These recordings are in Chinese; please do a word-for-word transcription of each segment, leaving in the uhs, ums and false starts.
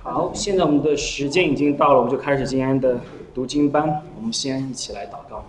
好，现在我们的时间已经到了，我们就开始今天的读经班。我们先一起来祷告。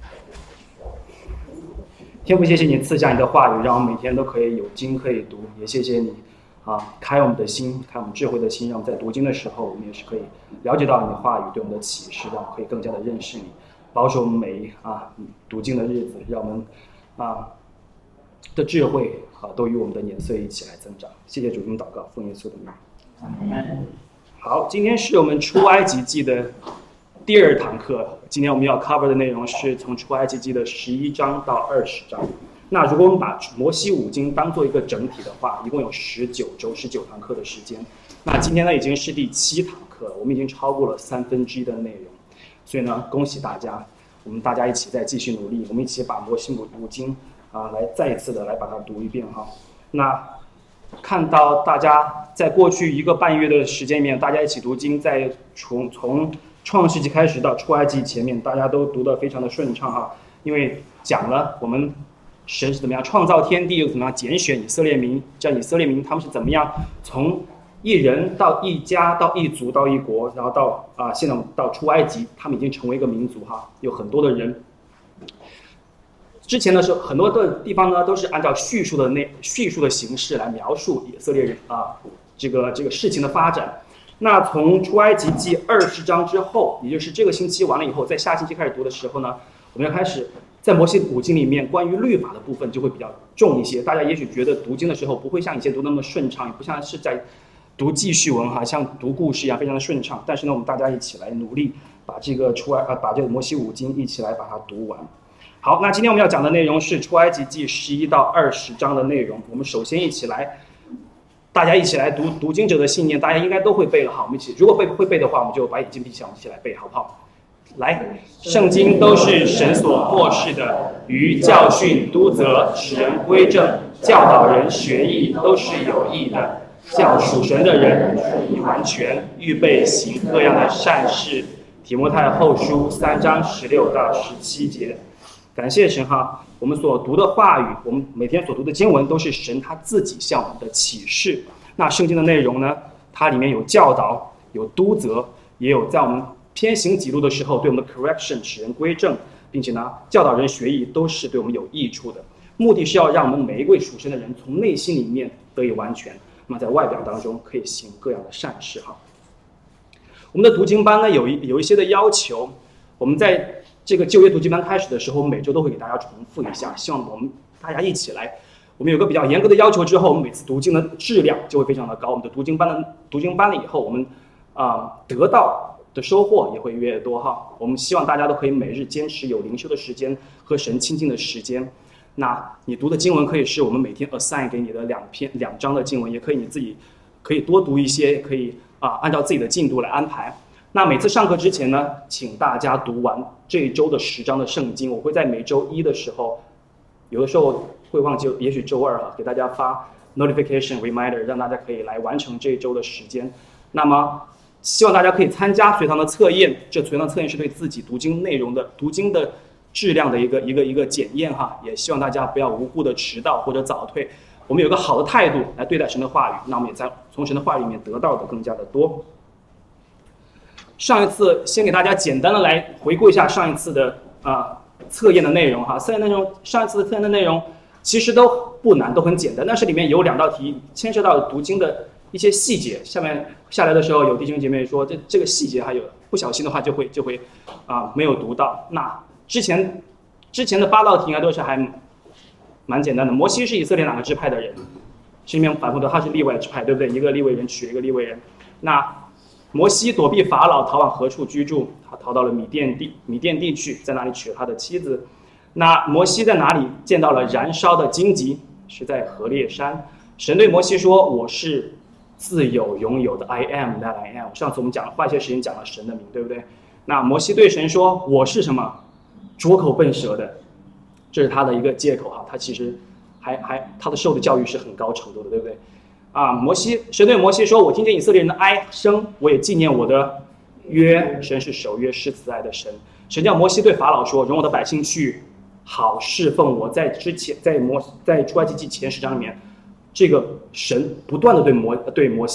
天父，谢谢你赐下你的话语，让我们每天都可以有经可以读，也谢谢你啊，开我们的心，开我们智慧的心，让我们在读经的时候，我们也是可以了解到你的话语对我们的启示，让我们可以更加的认识你，保守我们每啊读经的日子，让我们啊的智慧啊都与我们的年岁一起来增长。谢谢主，我们祷告，奉耶稣的名。好，今天是我们出埃及记的第二堂课。今天我们要 cover 的内容是从出埃及记的十一章到二十章。那如果我们把摩西五经当做一个整体的话，一共有十九周、十九堂课的时间。那今天呢已经是第七堂课了，我们已经超过了三分之一的内容。所以呢，恭喜大家，我们大家一起再继续努力，我们一起把摩西五经啊来再一次的来把它读一遍哈。那看到大家在过去一个半月的时间里面，大家一起读经，在从从创世纪开始到出埃及前面，大家都读得非常的顺畅哈，因为讲了我们神是怎么样创造天地，又怎么样拣选以色列民，这以色列民他们是怎么样从一人到一家到一族到一国，然后到啊、呃、现在到出埃及，他们已经成为一个民族哈，有很多的人。之前的时候，很多的地方呢都是按照叙述的那叙述的形式来描述以色列人啊这个这个事情的发展。那从出埃及记二十章之后，也就是这个星期完了以后，在下星期开始读的时候呢，我们要开始在摩西五经里面关于律法的部分就会比较重一些。大家也许觉得读经的时候不会像以前读那么顺畅，也不像是在读记叙文哈，像读故事一样非常的顺畅。但是呢，我们大家一起来努力把这个出埃啊把这个摩西五经一起来把它读完。好，那今天我们要讲的内容是出埃及记十一到二十章的内容。我们首先一起来，大家一起来读读经者的信念，大家应该都会背了。好，我们一起，如果背会背的话，我们就把眼睛闭上，我们一起来背，好不好？来，圣经都是神所默示的，于教训、督责、使人归正、教导人学艺，都是有益的，叫属神的人以完全，预备行各样的善事。提摩太后书三章十六到十七节。感谢神哈，我们所读的话语，我们每天所读的经文都是神他自己向我们的启示。那圣经的内容呢，它里面有教导，有督责，也有在我们偏行己路的时候对我们的 correction 使人归正，并且呢教导人学艺，都是对我们有益处的。目的是要让我们每一位属神的人从内心里面得以完全，那么在外表当中可以行各样的善事哈。我们的读经班呢有一有一些的要求，我们在这个旧约读经班开始的时候，每周都会给大家重复一下，希望我们大家一起来。我们有个比较严格的要求之后，我们每次读经的质量就会非常的高。我们的读经班的读经班了以后，我们啊、呃、得到的收获也会越来越多哈。我们希望大家都可以每日坚持有灵修的时间和神亲近的时间。那你读的经文可以是我们每天 assign 给你的两篇两章的经文，也可以你自己可以多读一些，可以啊、呃、按照自己的进度来安排。那每次上课之前呢，请大家读完这一周的十章的圣经。我会在每周一的时候，有的时候会忘记，也许周二啊，给大家发 notification reminder， 让大家可以来完成这一周的时间。那么，希望大家可以参加随堂的测验。这随堂测验是对自己读经内容的、读经的质量的一个一个一个检验哈。也希望大家不要无故的迟到或者早退。我们有个好的态度来对待神的话语，那我们也在从神的话语里面得到的更加的多。上一次先给大家简单的来回顾一下上一次的啊、呃、测验的内容哈，测验内容上一次的测验的内容其实都不难，都很简单，但是里面有两道题牵涉到读经的一些细节。下面下来的时候，有弟兄姐妹说这这个细节还有不小心的话就会就会啊、呃、没有读到。那之前之前的八道题应该都是还蛮简单的。摩西是以色列哪个支派的人？这里面反复的他是利未支派，对不对？一个利未人娶一个利未人。那摩西躲避法老，逃往何处居住？他逃到了米甸地，米甸地去，在那里娶了他的妻子。那摩西在哪里见到了燃烧的荆棘？是在何烈山。神对摩西说：“我是自有永有的 I am that I am。”上次我们讲了，花一些时间讲了神的名，对不对？那摩西对神说：“我是什么？拙口笨舌的。”这是他的一个借口哈，他其实还还他的受的教育是很高程度的，对不对？啊，摩西，神对摩西说：“我听见以色列人的哀声，我也纪念我的约。神是守约施慈爱的神。神叫摩西对法老说：容我的百姓去，好侍奉我。”在之前，在摩在出埃及记前十章里面，这个神不断的对摩对摩西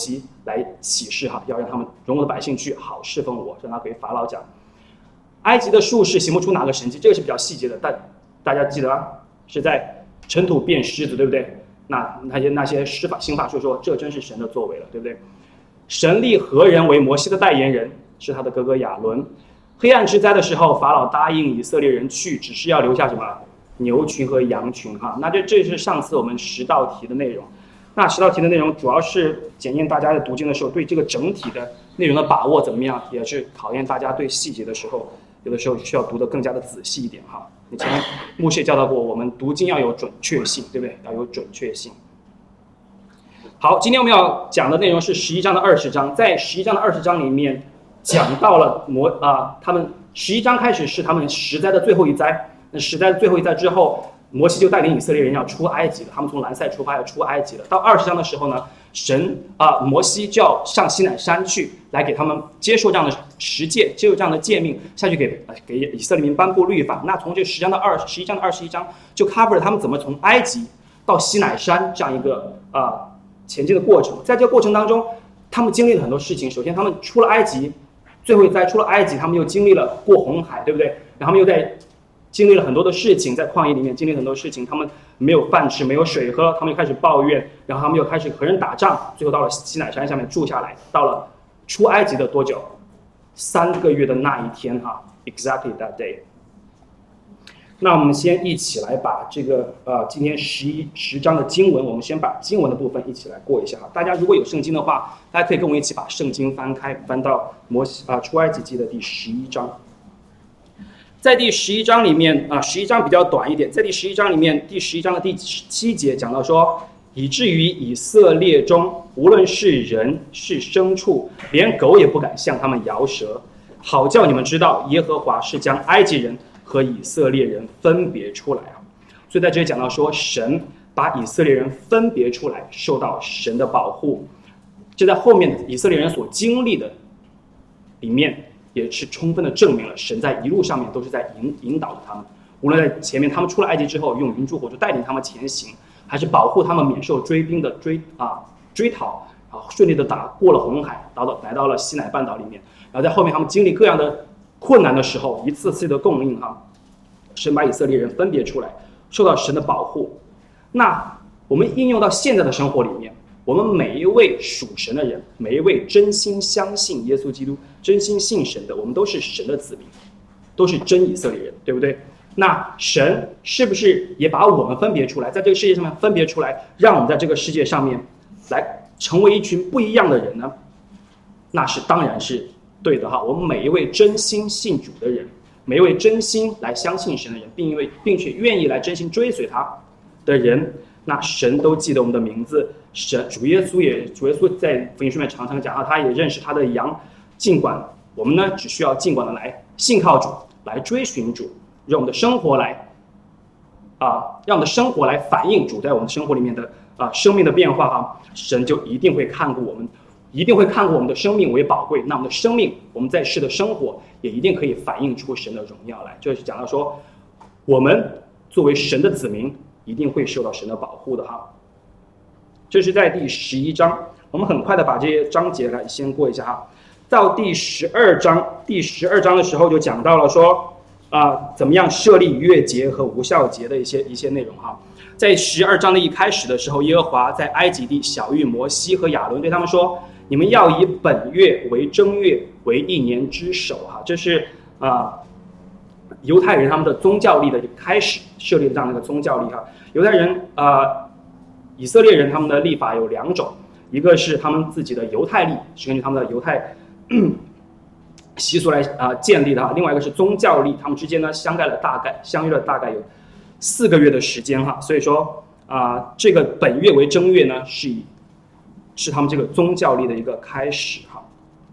来启示哈，要让他们容我的百姓去好侍奉我，让他给法老讲。埃及的术士行不出哪个神迹，这个是比较细节的，但大家记得啊，是在尘土变狮子，对不对？那那些那些施法行法术说，这真是神的作为了，对不对？神立何人为摩西的代言人？是他的哥哥亚伦。黑暗之灾的时候，法老答应以色列人去，只是要留下什么牛群和羊群哈。那这这是上次我们十道题的内容。那十道题的内容主要是检验大家在读经的时候对这个整体的内容的把握怎么样，也是考验大家对细节的时候，有的时候需要读得更加的仔细一点哈。以前牧师也教导过我们读经要有准确性，对不对？要有准确性。好，今天我们要讲的内容是十一章的二十章，在十一章的二十章里面讲到了摩啊，他们十一章开始是他们十灾的最后一灾，那十灾的最后一灾之后，摩西就带领以色列人要出埃及了，他们从兰塞出发要出埃及了。到二十章的时候呢，神啊，摩西就要上西乃山去，来给他们接受这样的十诫，接受这样的诫命，下去给给以色列民颁布律法。那从这十章的二十一章的二十一章就 cover 了他们怎么从埃及到西乃山这样一个啊前进的过程。在这个过程当中，他们经历了很多事情。首先，他们出了埃及，最后一灾出了埃及，他们又经历了过红海，对不对？然后他们又在经历了很多的事情，在旷野里面经历了很多事情，他们没有饭吃，没有水喝，他们又开始抱怨，然后他们又开始和人打仗，最后到了西乃山下面住下来。到了出埃及的多久？三个月的那一天哈 ，exactly that day。那我们先一起来把这个呃今天十一十章的经文，我们先把经文的部分一起来过一下哈。大家如果有圣经的话，大家可以跟我一起把圣经翻开，翻到摩西啊出埃及记的第十一章。在第十一章里面啊，十一章比较短一点，在第十一章里面，第十一章的第七节讲到说，以至于以色列中无论是人是牲畜，连狗也不敢向他们摇舌，好叫你们知道耶和华是将埃及人和以色列人分别出来啊。所以在这里讲到说，神把以色列人分别出来，受到神的保护。这在后面以色列人所经历的里面，也是充分的证明了神在一路上面都是在引引导着他们。无论在前面他们出了埃及之后，用云柱火柱带领他们前行，还是保护他们免受追兵的追啊追讨，然后顺利的打过了红海，到了来到了西乃半岛里面。然后在后面他们经历各样的困难的时候，一次次的供应哈，神把以色列人分别出来，受到神的保护。那我们应用到现在的生活里面，我们每一位属神的人，每一位真心相信耶稣基督、真心信神的，我们都是神的子民，都是真以色列人，对不对？那神是不是也把我们分别出来，在这个世界上面分别出来，让我们在这个世界上面来成为一群不一样的人呢？那是当然是对的哈。我们每一位真心信主的人，每一位真心来相信神的人，并因为并且愿意来真心追随他的人，那神都记得我们的名字。神主耶稣也主耶稣在福音书里面常常讲到，他也认识他的羊，尽管我们呢只需要尽管的来信靠主，来追寻主，让我们的生活来啊、呃，让我们的生活来反映主在我们生活里面的啊、呃、生命的变化哈，神就一定会看顾我们，一定会看顾我们的生命为宝贵。那我们的生命，我们在世的生活也一定可以反映出神的荣耀来。就是讲到说，我们作为神的子民，一定会受到神的保护的哈。这是在第十一章，我们很快的把这些章节来先过一下哈。到第十二章，第十二章的时候就讲到了说，啊、呃，怎么样设立逾越节和无酵节的一些一些内容哈。在十二章的一开始的时候，耶和华在埃及地晓谕摩西和亚伦，对他们说：“你们要以本月为正月，为一年之首。”哈，这是啊、呃，犹太人他们的宗教历的开始，设立了这样的一个宗教历哈。犹太人啊。呃以色列人他们的历法有两种，一个是他们自己的犹太历，是根据他们的犹太习俗来啊、呃、建立的哈；另外一个是宗教历，他们之间呢相概了大概相约了大概有四个月的时间哈。所以说啊、呃，这个本月为正月呢，是以是他们这个宗教历的一个开始哈。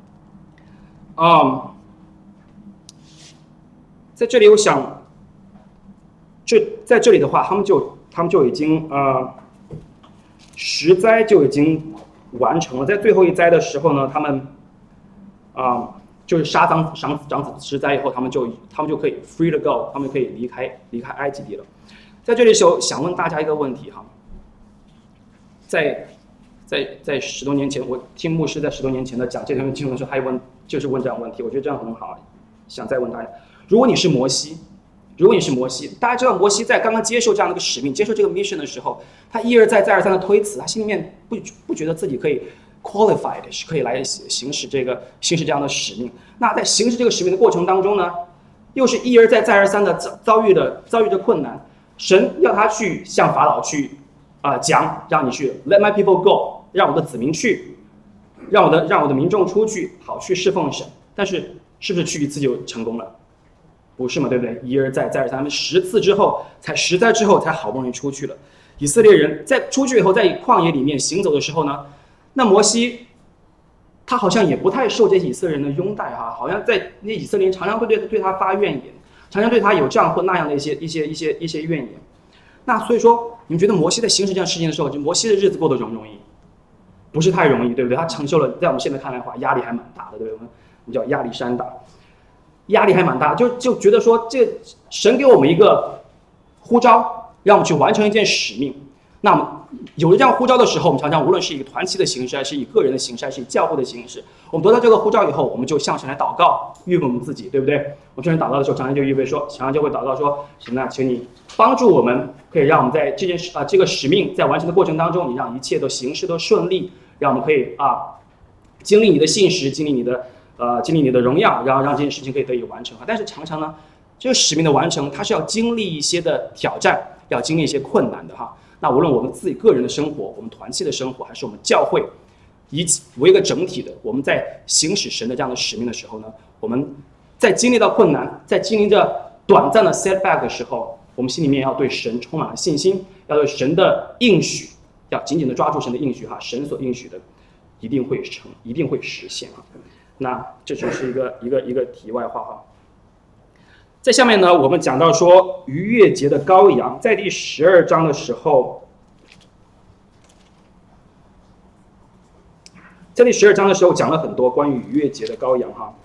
嗯，在这里我想，这在这里的话，他们就他们就已经呃。十灾就已经完成了，在最后一灾的时候呢，他们啊、呃、就是杀长长长子十灾以后，他们就他们就可以 free to go， 他们可以离开离开埃及地了。在这里时候想问大家一个问题哈，在在在十多年前，我听牧师在十多年前的讲这段经文的时候，他问就是问这样的问题，我觉得这样很好，想再问他：如果你是摩西，如果你是摩西，大家知道摩西在刚刚接受这样的一个使命、接受这个 mission 的时候，他一而再、再而三的推辞，他心里面不不觉得自己可以 qualified 是可以来行使这个行使这样的使命。那在行使这个使命的过程当中呢，又是一而再、再而三的遭遇的遭遇着困难。神要他去向法老去啊、呃、讲，让你去 let my people go， 让我的子民去，让我的让我的民众出去，好去侍奉神。但是是不是去一次就成功了？不是嘛，对不对？一而再，再而三，他们十次之后，才十载之后，才好不容易出去了。以色列人在出去以后，在旷野里面行走的时候呢，那摩西他好像也不太受这些以色列人的拥戴哈，好像在那以色列人常常会对对他发怨言，常常对他有这样或那样的一些一些一些一些怨言。那所以说，你们觉得摩西在行使这样事情的时候，就摩西的日子过得容不容易？不是太容易，对不对？他承受了，在我们现在看来的话，压力还蛮大的，对不对？我们叫压力山大。压力还蛮大，就就觉得说，这神给我们一个呼召，让我们去完成一件使命。那么有了这样呼召的时候，我们常常无论是以团体的形式，还是以个人的形式，还是以教会的形式，我们得到这个呼召以后，我们就向神来祷告，预备我们自己，对不对？我们向神祷告的时候，常常就预备说，常常就会祷告说，神啊，请你帮助我们，可以让我们在这件事啊、呃、这个使命在完成的过程当中，你让一切都行事都顺利，让我们可以啊经历你的信实，经历你的。呃，经历你的荣耀，然后让这件事情可以得以完成。但是常常呢，这个使命的完成，它是要经历一些的挑战，要经历一些困难的哈。那无论我们自己个人的生活，我们团契的生活，还是我们教会，以为一个整体的，我们在行使神的这样的使命的时候呢，我们在经历到困难，在经历着短暂的 setback 的时候，我们心里面要对神充满了信心，要对神的应许，要紧紧的抓住神的应许哈，神所应许的一定会成，一定会实现啊。那这就是一个一个一个题外话哈。在下面呢，我们讲到说逾越节的羔羊，在第十二章的时候，在第十二章的时候讲了很多关于逾越节的羔羊哈，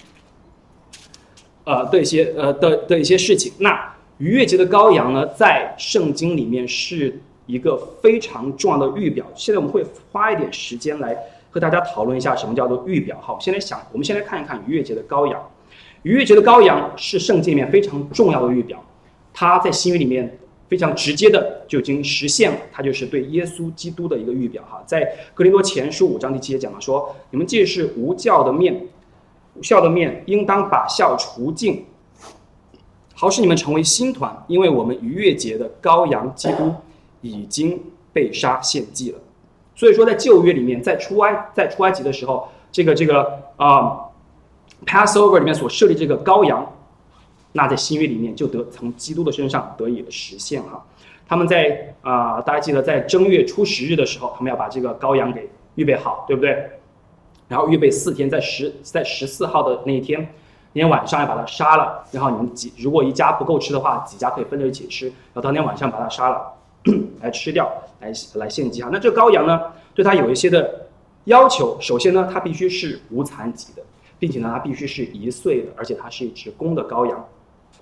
呃的一些呃的的一些事情。那逾越节的羔羊呢，在圣经里面是一个非常重要的预表。现在我们会花一点时间来和大家讨论一下什么叫做预表。好，先来想，我们先来看一看逾越节的羔羊。逾越节的羔羊是圣经里面非常重要的预表，它在新约里面非常直接的就已经实现了，它就是对耶稣基督的一个预表哈。在哥林多前书五章第七节讲了说，你们既是无酵的面，无酵的面应当把酵除尽，好使你们成为新团，因为我们逾越节的羔羊基督已经被杀献祭了。所以说，在旧约里面，在出埃在出埃及的时候，这个这个啊、呃、，Passover 里面所设立这个羔羊，那在新约里面就得从基督的身上得以了实现哈。他们在啊、呃，大家记得在正月初十日的时候，他们要把这个羔羊给预备好，对不对？然后预备四天，在十在十四号的那一天，那天晚上要把它杀了。然后你们几如果一家不够吃的话，几家可以分着一起吃。然后当天晚上把它杀了。来吃掉，来来献祭哈。那这个羔羊呢，对它有一些的要求。首先呢，它必须是无残疾的，并且呢，它必须是一岁的，而且它是一只公的羔羊。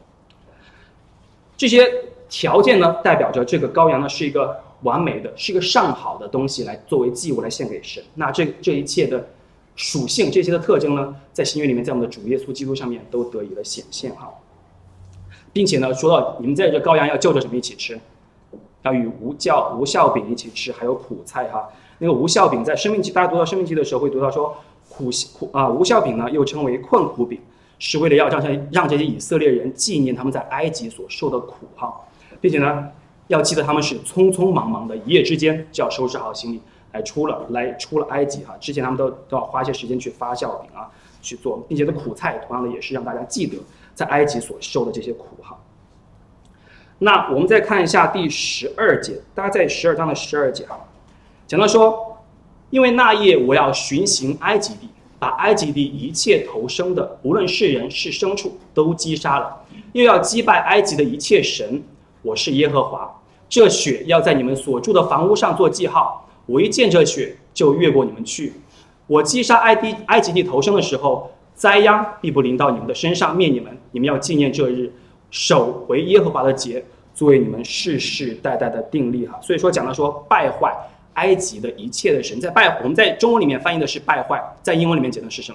这些条件呢，代表着这个羔羊呢是一个完美的，是一个上好的东西来作为祭物来献给神。那这这一切的属性，这些的特征呢，在新约里面，在我们的主耶稣基督上面都得以了显现哈。并且呢，说到你们在这羔羊要就着什么一起吃？要与无酵无酵饼一起吃，还有苦菜哈。那个无酵饼在生命记，大家读到生命记的时候会读到说苦苦啊、呃、无酵饼呢又称为困苦饼，是为了要让让这些以色列人纪念他们在埃及所受的苦哈，并且呢要记得他们是匆匆忙忙的一夜之间就要收拾好行李来出了来出了埃及哈。之前他们都都要花一些时间去发酵饼啊去做，并且的苦菜同样的也是让大家记得在埃及所受的这些苦哈。那我们再看一下第十二节，大家在十二章的十二节啊，讲到说，因为那夜我要巡行埃及地，把埃及地一切投生的，无论是人是牲畜，都击杀了，又要击败埃及的一切神，我是耶和华。这血要在你们所住的房屋上做记号，我一见这血就越过你们去。我击杀埃及埃及地投生的时候，灾殃必不临到你们的身上，灭你们。你们要纪念这日，守为耶和华的节，作为你们世世代代的定例哈。所以说讲到说败坏埃及的一切的神。在败，我们在中文里面翻译的是败坏，在英文里面讲的是什么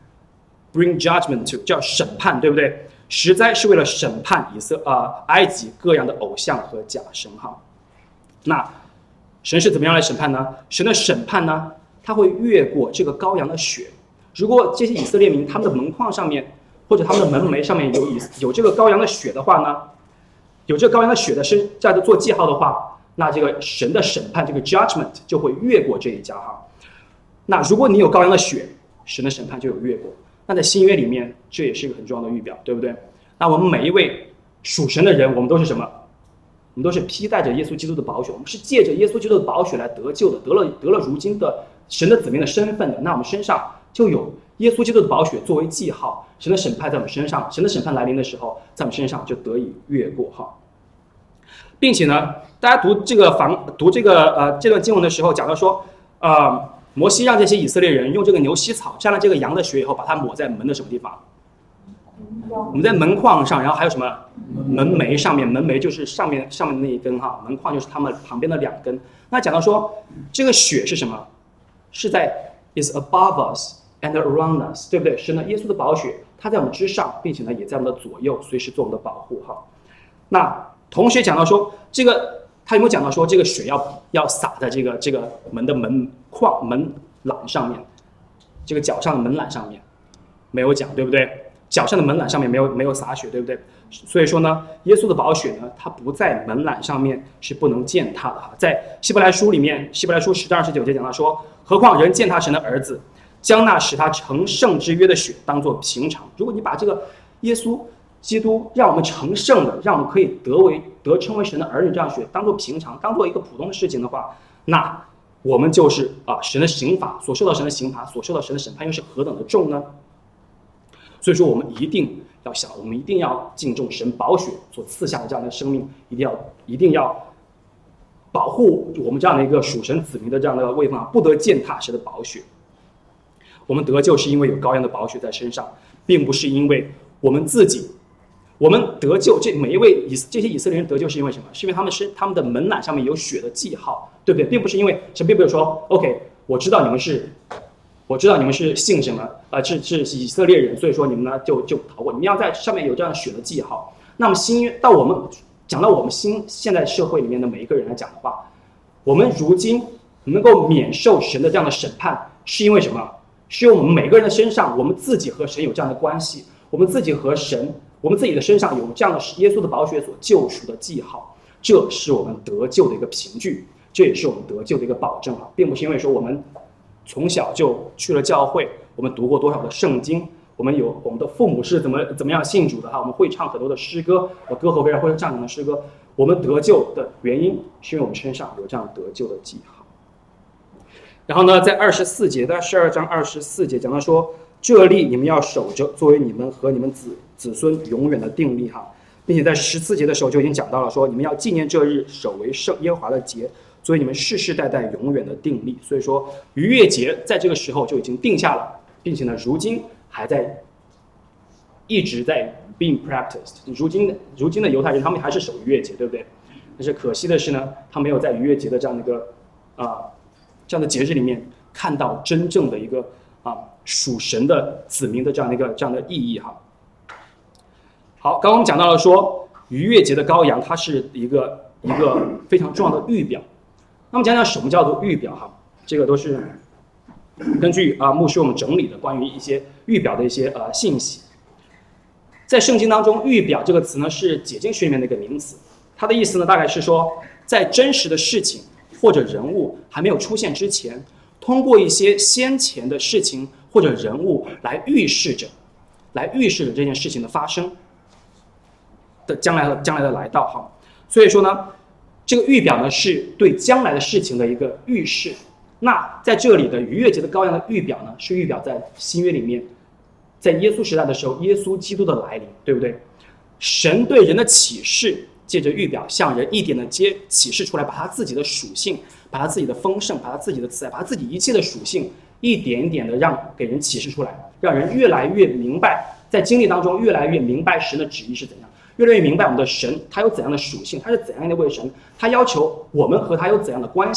？Bring judgment to， 叫审判，对不对？实在是为了审判以色啊、呃、埃及各样的偶像和假神哈。那神是怎么样来审判呢？神的审判呢，他会越过这个羔羊的血。如果这些以色列民他们的门框上面或者他们的门楣上面有有这个羔羊的血的话呢，有这个羔羊的血的身在这做记号的话，那这个神的审判这个 judgment 就会越过这一家哈。那如果你有羔羊的血，神的审判就有越过。那在新约里面，这也是一个很重要的预表，对不对？那我们每一位属神的人，我们都是什么？我们都是披戴着耶稣基督的宝血，我们是借着耶稣基督的宝血来得救的，得了得了如今的神的子民的身份的。那我们身上就有耶稣基督的宝血作为记号，神的审判在我们身上，神的审判来临的时候，在我们身上就得以越过哈。并且呢，大家读这个房读这个呃这段经文的时候，讲到说，呃。摩西让这些以色列人用这个牛膝草沾了这个羊的血以后，把它抹在门的什么地方？我们在门框上，然后还有什么门楣上面？门楣就是上面上面的那一根哈，门框就是他们旁边的两根。那讲到说，这个血是什么？是在 is above us and around us， 对不对？是呢，耶稣的宝血，它在我们之上，并且呢也在我们的左右，随时做我们的保护哈。那同学讲到说，这个。他有没有讲到说这个血要要洒在这个这个门的门框门栏上面，这个脚上的门栏上面没有讲，对不对？脚上的门栏上面没有没有洒血，对不对？所以说呢，耶稣的宝血呢，它不在门栏上面是不能践踏的哈。在希伯来书里面，希伯来书十章二十九节讲到说，何况人践踏神的儿子，将那使他成圣之约的血当作平常。如果你把这个耶稣基督让我们成圣的，让我们可以得为得称为神的儿女这样血当做平常，当做一个普通的事情的话，那我们就是啊神的刑罚所受到神的刑罚所受到神的审判又是何等的重呢？所以说我们一定要想，我们一定要敬重神宝血所赐下的这样的生命，一定要一定要保护我们这样的一个属神子民的这样的位分，不得践踏神的宝血。我们得救是因为有羔羊的宝血在身上，并不是因为我们自己。我们得救，这每一位以这些以色列人得救是因为什么？是因为他们是他们的门栏上面有血的记号，对不对？并不是因为神并没有说 ，OK， 我知道你们是，我知道你们是信什么，呃，是是以色列人，所以说你们呢就就逃过。你们要在上面有这样的血的记号。那么新约到我们讲到我们新现在社会里面的每一个人来讲的话，我们如今能够免受神的这样的审判，是因为什么？是因为我们每个人的身上，我们自己和神有这样的关系，我们自己和神。我们自己的身上有这样的耶稣的宝血所救赎的记号，这是我们得救的一个凭据，这也是我们得救的一个保证啊，并不是因为说我们从小就去了教会，我们读过多少的圣经，我们有我们的父母是怎么怎么样信主的哈，我们会唱很多的诗歌，歌喉非常会唱很多的诗歌，我们得救的原因是因为我们身上有这样得救的记号。然后呢，在二十四节，在十二章二十四节讲到说，这例你们要守着，作为你们和你们子子孙永远的定例哈，并且在十四节的时候就已经讲到了说，你们要纪念这日，守为圣耶和华的节，作为你们世世代代永远的定例。所以说逾越节在这个时候就已经定下了，并且呢，如今还在一直在 being practiced。如今如今的犹太人他们还是守逾越节，对不对？但是可惜的是呢，他没有在逾越节的这样的一个啊、呃、这样的节日里面看到真正的一个啊属神的子民的这样的一个这样的意义哈。好，刚刚我们讲到了说逾越节的羔羊，它是一个一个非常重要的预表。那么讲讲什么叫做预表哈？这个都是根据啊牧师我们整理的关于一些预表的一些呃信息。在圣经当中，预表这个词呢是解经学里面的一个名词，它的意思呢大概是说，在真实的事情或者人物还没有出现之前，通过一些先前的事情或者人物来预示着，来预示着这件事情的发生的将来的将来的来到哈。所以说呢，这个预表呢是对将来的事情的一个预示。那在这里的逾越节的羔羊的预表呢，是预表在新约里面，在耶稣时代的时候，耶稣基督的来临，对不对？神对人的启示，借着预表向人一点的揭启示出来，把他自己的属性，把他自己的丰盛，把他自己的慈爱，把他自己一切的属性，一点一点的让给人启示出来，让人越来越明白，在经历当中越来越明白神的旨意是怎样，越来越明白我们的神他有怎样的属性，他是怎样的一位神，他要求我们和他有怎样的关系，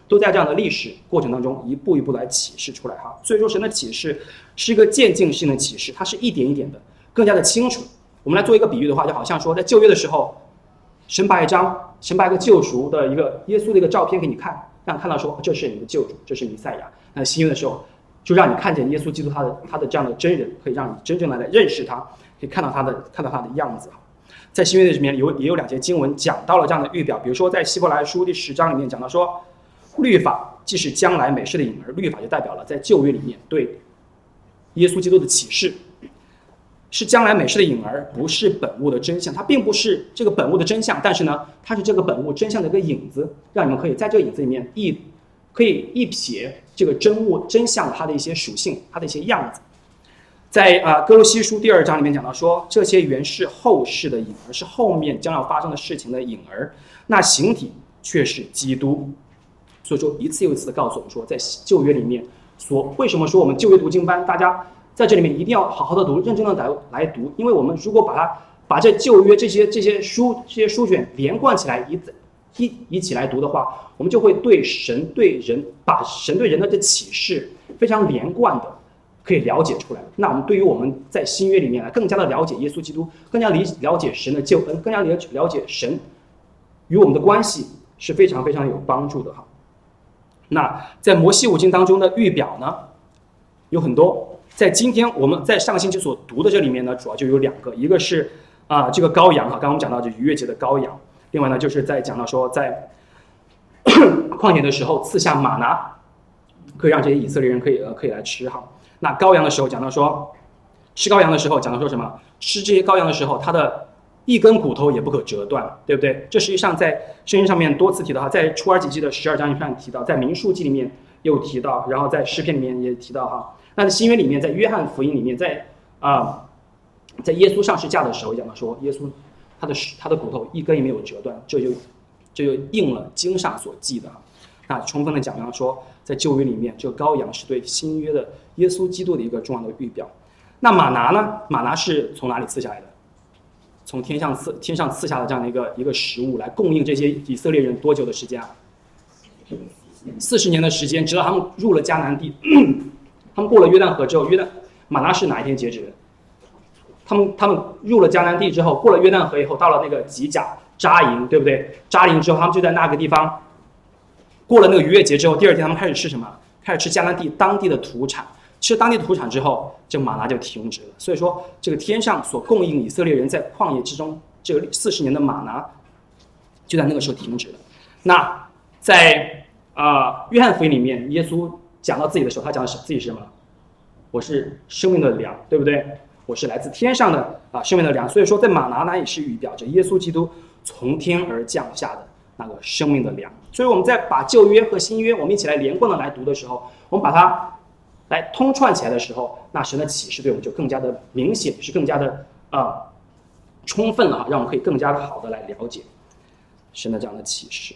都在这样的历史过程当中一步一步来启示出来哈。所以说神的启示是一个渐进性的启示，它是一点一点的更加的清楚。我们来做一个比喻的话，就好像说在旧约的时候，神把一张神把一个救赎的一个耶稣的一个照片给你看，让你看到说这是你的救主，这是弥赛亚。那新约的时候就让你看见耶稣基督他的他的这样的真人，可以让你真正的来认识他，可以看到他的看到他的样子。在新约里面有也有两节经文讲到了这样的预表，比如说在希伯来书第十章里面讲到说，律法既是将来美事的影儿，律法就代表了在旧约里面对耶稣基督的启示，是将来美事的影儿，不是本物的真相。它并不是这个本物的真相，但是呢，它是这个本物真相的一个影子，让你们可以在这个影子里面一可以一瞥这个真物真相它的一些属性，它的一些样子。在啊、呃、哥罗西书第二章里面讲到说，这些原是后世的影儿，是后面将要发生的事情的影儿，那形体却是基督。所以说一次又一次的告诉我们说，在旧约里面说，为什么说我们旧约读经班大家在这里面一定要好好的读，认真的来来读，因为我们如果把它把这旧约这些这些书这些书卷连贯起来一一一起来读的话，我们就会对神对人把神对人的这启示非常连贯的可以了解出来。那我们对于我们在新约里面来更加的了解耶稣基督，更加理了解神的救恩，更加了解了解神与我们的关系是非常非常有帮助的哈。那在摩西五经当中的预表呢有很多，在今天我们在上星期所读的这里面呢，主要就有两个，一个是啊、呃、这个羔羊哈，刚刚我们讲到这逾越节的羔羊，另外呢就是在讲到说在旷野的时候赐下玛拿，可以让这些以色列人可以呃可以来吃哈。那羔羊的时候讲到说，吃羔羊的时候讲到说什么？吃这些羔羊的时候，它的一根骨头也不可折断，对不对？这实际上在圣经上面多次提到哈，在出埃及记的十二章上提到，在民数记里面又提到，然后在诗篇里面也提到哈。那在新约里面，在约翰福音里面，在啊、呃，在耶稣上十字架的时候讲到说，耶稣他的他的骨头一根也没有折断，这就这就应了经上所记的。那充分的讲到说，在旧约里面，这个羔羊是对新约的耶稣基督的一个重要的预表。那玛拿呢？玛拿是从哪里赐下来的？从天上赐天上赐下的这样的一个一个食物，来供应这些以色列人多久的时间啊？四十年的时间，直到他们入了迦南地。他们过了约旦河之后，约旦玛拿是哪一天截止的？他们他们入了迦南地之后，过了约旦河以后，到了那个吉甲扎营，对不对？扎营之后，他们就在那个地方过了那个逾越节之后，第二天他们开始吃什么？开始吃迦南地当地的土产。吃当地的土产之后，这个玛拿就停止了。所以说，这个天上所供应以色列人在旷野之中这个四十年的玛拿，就在那个时候停止了。那在啊、呃、约翰福音里面，耶稣讲到自己的时候，他讲的是自己是什么？我是生命的粮，对不对？我是来自天上的啊、呃、生命的粮。所以说，在玛拿那也是预表着耶稣基督从天而降下的那个生命的粮。所以我们在把旧约和新约我们一起来连贯的来读的时候，我们把它来通串起来的时候，那神的启示对我们就更加的明显，是更加的啊、呃、充分了，让我们可以更加的好的来了解神的这样的启示。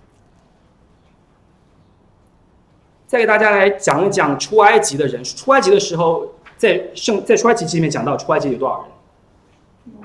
再给大家来讲一讲出埃及的人数。出埃及的时候，在圣在出埃及记里面讲到出埃及有多少人？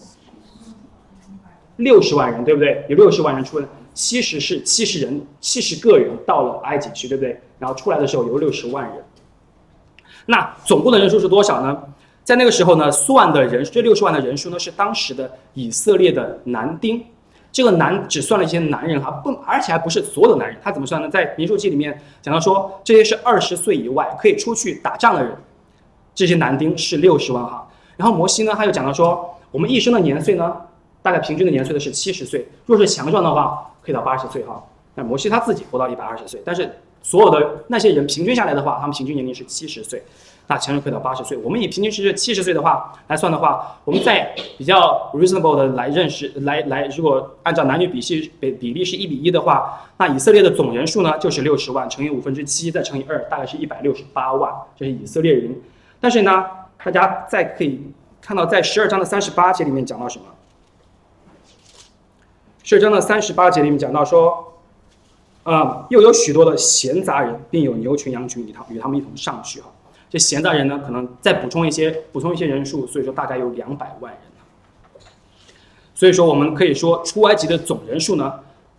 六十万人，对不对？有六十万人出来，七十是七十人，七十个人到了埃及去，对不对？然后出来的时候有六十万人。那总共的人数是多少呢？在那个时候呢，算的人这六十万的人数呢，是当时的以色列的男丁。这个男只算了一些男人哈，不，而且还不是所有的男人。他怎么算呢？在民数记里面讲到说，这些是二十岁以外可以出去打仗的人，这些男丁是六十万哈。然后摩西呢，他又讲到说，我们一生的年岁呢，大概平均的年岁的是七十岁，若是强壮的话，可以到八十岁哈。那摩西他自己活到一百二十岁，但是所有的那些人平均下来的话，他们平均年龄是七十岁。那强人可以到八十岁，我们以平均是七十岁的话来算的话，我们在比较 reasonable 的来认识，来来，如果按照男女比例比比例是一比一的话，那以色列的总人数呢就是六十万乘以五分之七再乘以二，大概是一百六十八万，这是以色列人。但是呢，大家再可以看到，在十二章的三十八节里面讲到什么？十二章的三十八节里面讲到说。啊、嗯，又有许多的闲杂人，并有牛群羊群与他与他们一同上去哈。这闲杂人呢，可能再补充一些补充一些人数，所以说大概有两百万人。所以说我们可以说出埃及的总人数呢，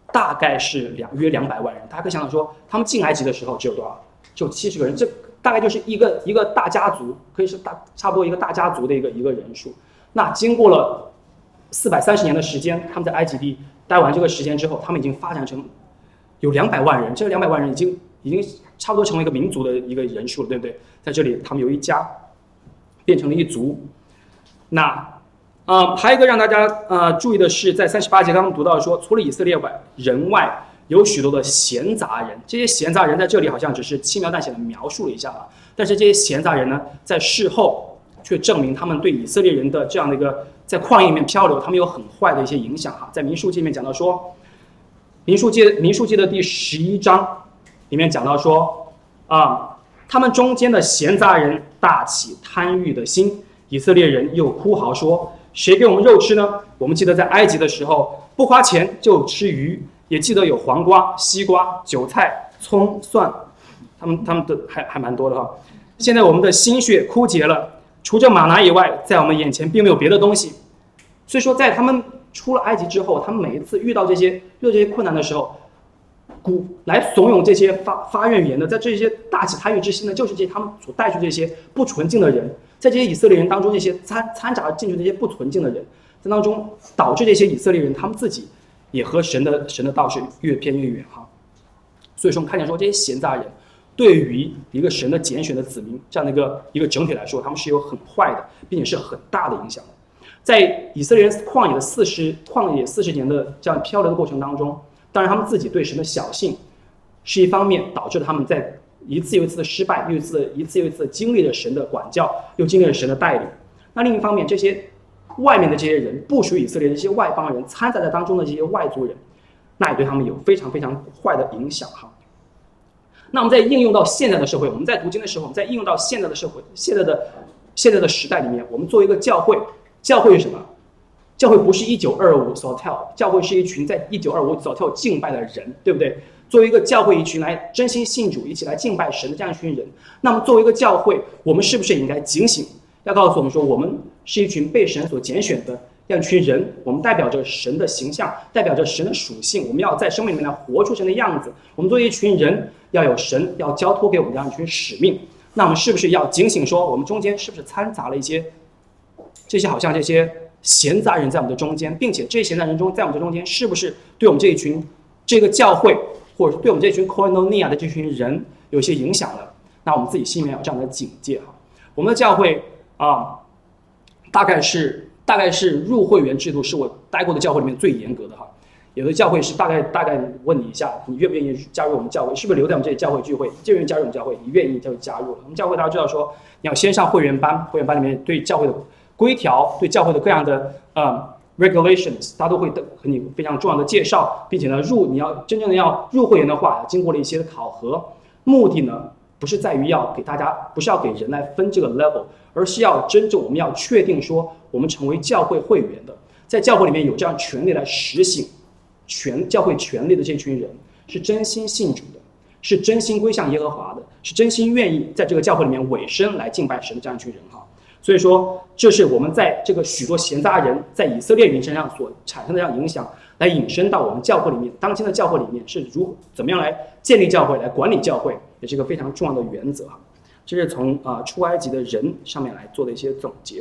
大概是两约两百万人。大家可以想想说，他们进埃及的时候只有多少？只有七十个人，这大概就是一个一个大家族，可以是大差不多一个大家族的一个一个人数。那经过了四百三十年的时间，他们在埃及地待完这个时间之后，他们已经发展成有两百万人，这两百万人已经已经差不多成为一个民族的一个人数了，对不对？在这里，他们由一家变成了一族。那呃，还有一个让大家呃注意的是，在三十八节刚刚读到说，除了以色列外人外，有许多的闲杂人。这些闲杂人在这里好像只是轻描淡写的描述了一下啊，但是这些闲杂人呢，在事后却证明他们对以色列人的这样的一个在旷野里面漂流，他们有很坏的一些影响哈。在民数记里面讲到说，民数记民数记的第十一章里面讲到说啊，他们中间的闲杂人大起贪欲的心，以色列人又哭嚎说，谁给我们肉吃呢？我们记得在埃及的时候，不花钱就吃鱼，也记得有黄瓜、西瓜、韭菜、葱、蒜，他们他们的还还蛮多的哈。现在我们的心血枯竭了，除着玛拿以外，在我们眼前并没有别的东西。所以说，在他们出了埃及之后，他们每一次遇到这些遇到这些困难的时候，鼓来怂恿这些发发怨言的，在这些大起贪欲之心呢，就是这些他们所带去这些不纯净的人。在这些以色列人当中，这些掺掺杂进去的这些不纯净的人，在当中导致这些以色列人他们自己也和神的神的道是越偏越远哈。所以说，我们看见说这些闲杂人对于一个神的拣选的子民这样的一个一个整体来说，他们是有很坏的，并且是很大的影响的。在以色列人旷野的四十旷野四十年的这样漂流的过程当中，当然他们自己对神的小信是一方面，导致他们在一次又一次的失败，又一次一次又一次经历了神的管教，又经历了神的带领。那另一方面，这些外面的这些人，不属于以色列的这些外邦人，掺杂在当中的这些外族人，那也对他们有非常非常坏的影响哈。那我们在应用到现在的社会，我们在读经的时候，我们在应用到现在的社会，现在的现在的时代里面，我们作为一个教会，教会是什么？教会不是一九二五所跳，教会是一群在一九二五所跳敬拜的人，对不对？作为一个教会，一群来真心信主、一起来敬拜神的这样一群人，那么作为一个教会，我们是不是也应该警醒，要告诉我们说，我们是一群被神所拣选的这样一群人，我们代表着神的形象，代表着神的属性，我们要在生命里面来活出神的样子。我们作为一群人，要有神要交托给我们这样一群使命。那我们是不是要警醒说，我们中间是不是掺杂了一些这些好像这些闲杂人在我们的中间，并且这些闲杂人中在我们的中间，是不是对我们这一群这个教会，或者是对我们这群 koinonia 的这群人有一些影响了？那我们自己心里面有这样的警戒哈。我们的教会啊，大概是大概是入会员制度是我待过的教会里面最严格的哈。有的教会是大概大概问你一下，你愿不愿意加入我们教会？是不是留在我们这里教会聚会？就愿意加入我们教会，你愿意就加入了。我们教会大家知道说，你要先上会员班，会员班里面对教会的规条、对教会的各样的呃 regulations， 大家都会和你非常重要的介绍，并且呢，入你要真正的要入会员的话，经过了一些的考核，目的呢不是在于要给大家，不是要给人来分这个 level， 而是要真正我们要确定说，我们成为教会会员的，在教会里面有这样权利来实行全教会权利的这群人，是真心信主的，是真心归向耶和华的，是真心愿意在这个教会里面委身来敬拜神的这样一群人哈。所以说，这是我们在这个许多闲杂人在以色列人身上所产生的这样影响，来引申到我们教会里面，当今的教会里面是如怎么样来建立教会、来管理教会，也是一个非常重要的原则哈。这是从啊、呃、出埃及的人上面来做的一些总结。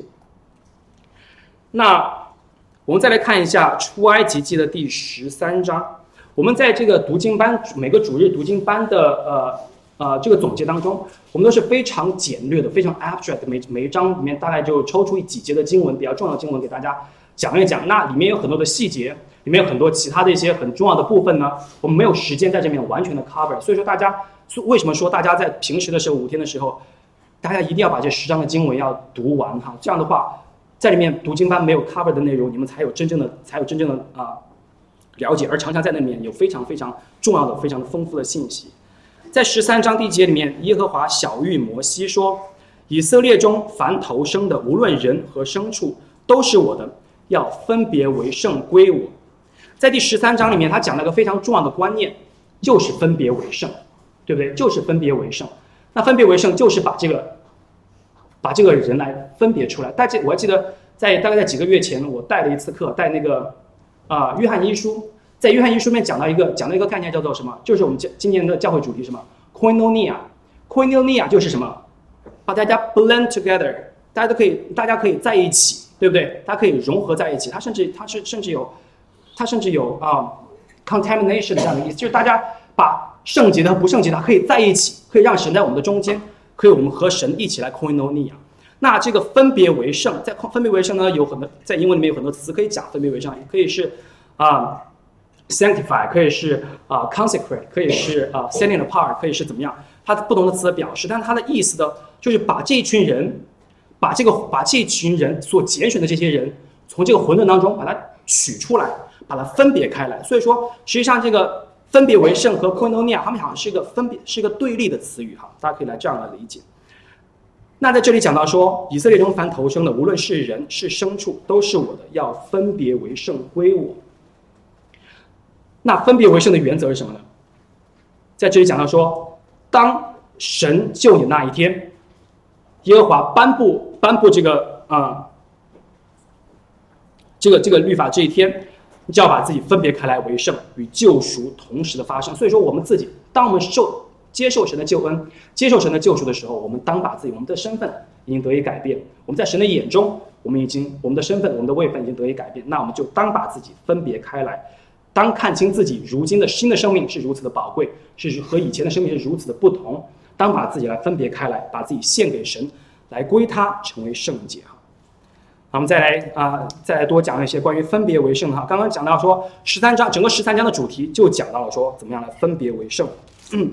那我们再来看一下出埃及记的第十三章。我们在这个读经班每个主日读经班的呃呃这个总结当中，我们都是非常简略的、非常 abstract 的，每每一章里面大概就抽出几节的经文，比较重要的经文给大家讲一讲。那里面有很多的细节，里面有很多其他的一些很重要的部分呢，我们没有时间在这边完全的 cover。所以说大家为什么说大家在平时的时候五天的时候，大家一定要把这十章的经文要读完哈，这样的话。在里面读经班没有 cover 的内容，你们才有真正的才有真正的啊、呃、了解，而常常在那里面有非常非常重要的、非常丰富的信息。在十三章第一节里面，耶和华晓谕摩西说：“以色列中凡头生的，无论人和牲畜，都是我的，要分别为圣归我。”在第十三章里面，他讲了一个非常重要的观念，就是分别为圣，对不对？就是分别为圣。那分别为圣就是把这个。把这个人来分别出来。但这我还记得在大概在几个月前，我带了一次课，带那个啊、呃、约翰一书， 在约翰一书里面讲到一个讲到一个概念叫做什么？就是我们今年的教会主题什么 ？Koinonia。Koinonia 就是什么？把大家 blend together， 大家都可以，大家可以在一起，对不对？大家可以融合在一起。它甚至它是甚至有，它甚至有啊、um, contamination 这样的意思，就是大家把圣洁的和不圣洁的可以在一起，可以让神在我们的中间，可以我们和神一起来 Koinonia。那这个分别为圣，在分别为圣呢，有很多在英文里面有很多词可以讲分别为圣，可以是啊、uh, sanctify， 可以是啊、uh, consecrate， 可以是啊、uh, setting apart， 可以是怎么样？它不同的词的表示，但是它的意思呢，就是把这一群人，把这个把这一群人所拣选的这些人，从这个混沌当中把它取出来，把它分别开来。所以说，实际上这个分别为圣和 Koinonia， 他们好像是一个分别，是一个对立的词语哈，大家可以来这样来理解。那在这里讲到说，以色列中凡投生的，无论是人是牲畜，都是我的，要分别为圣归我。那分别为圣的原则是什么呢？在这里讲到说，当神救你那一天，耶和华颁布颁布这个啊、呃、这个这个律法这一天，你就要把自己分别开来为圣，与救赎同时的发生。所以说，我们自己当我们受接受神的救恩，接受神的救赎的时候，我们当把自己我们的身份已经得以改变。我们在神的眼中，我们已经我们的身份我们的位分已经得以改变，那我们就当把自己分别开来，当看清自己如今的新的生命是如此的宝贵，是和以前的生命是如此的不同，当把自己来分别开来，把自己献给神，来归他，成为圣洁。我们再来啊、呃，再来多讲一些关于分别为圣哈。刚刚讲到说十三章，整个十三章的主题就讲到了说怎么样来分别为圣。嗯，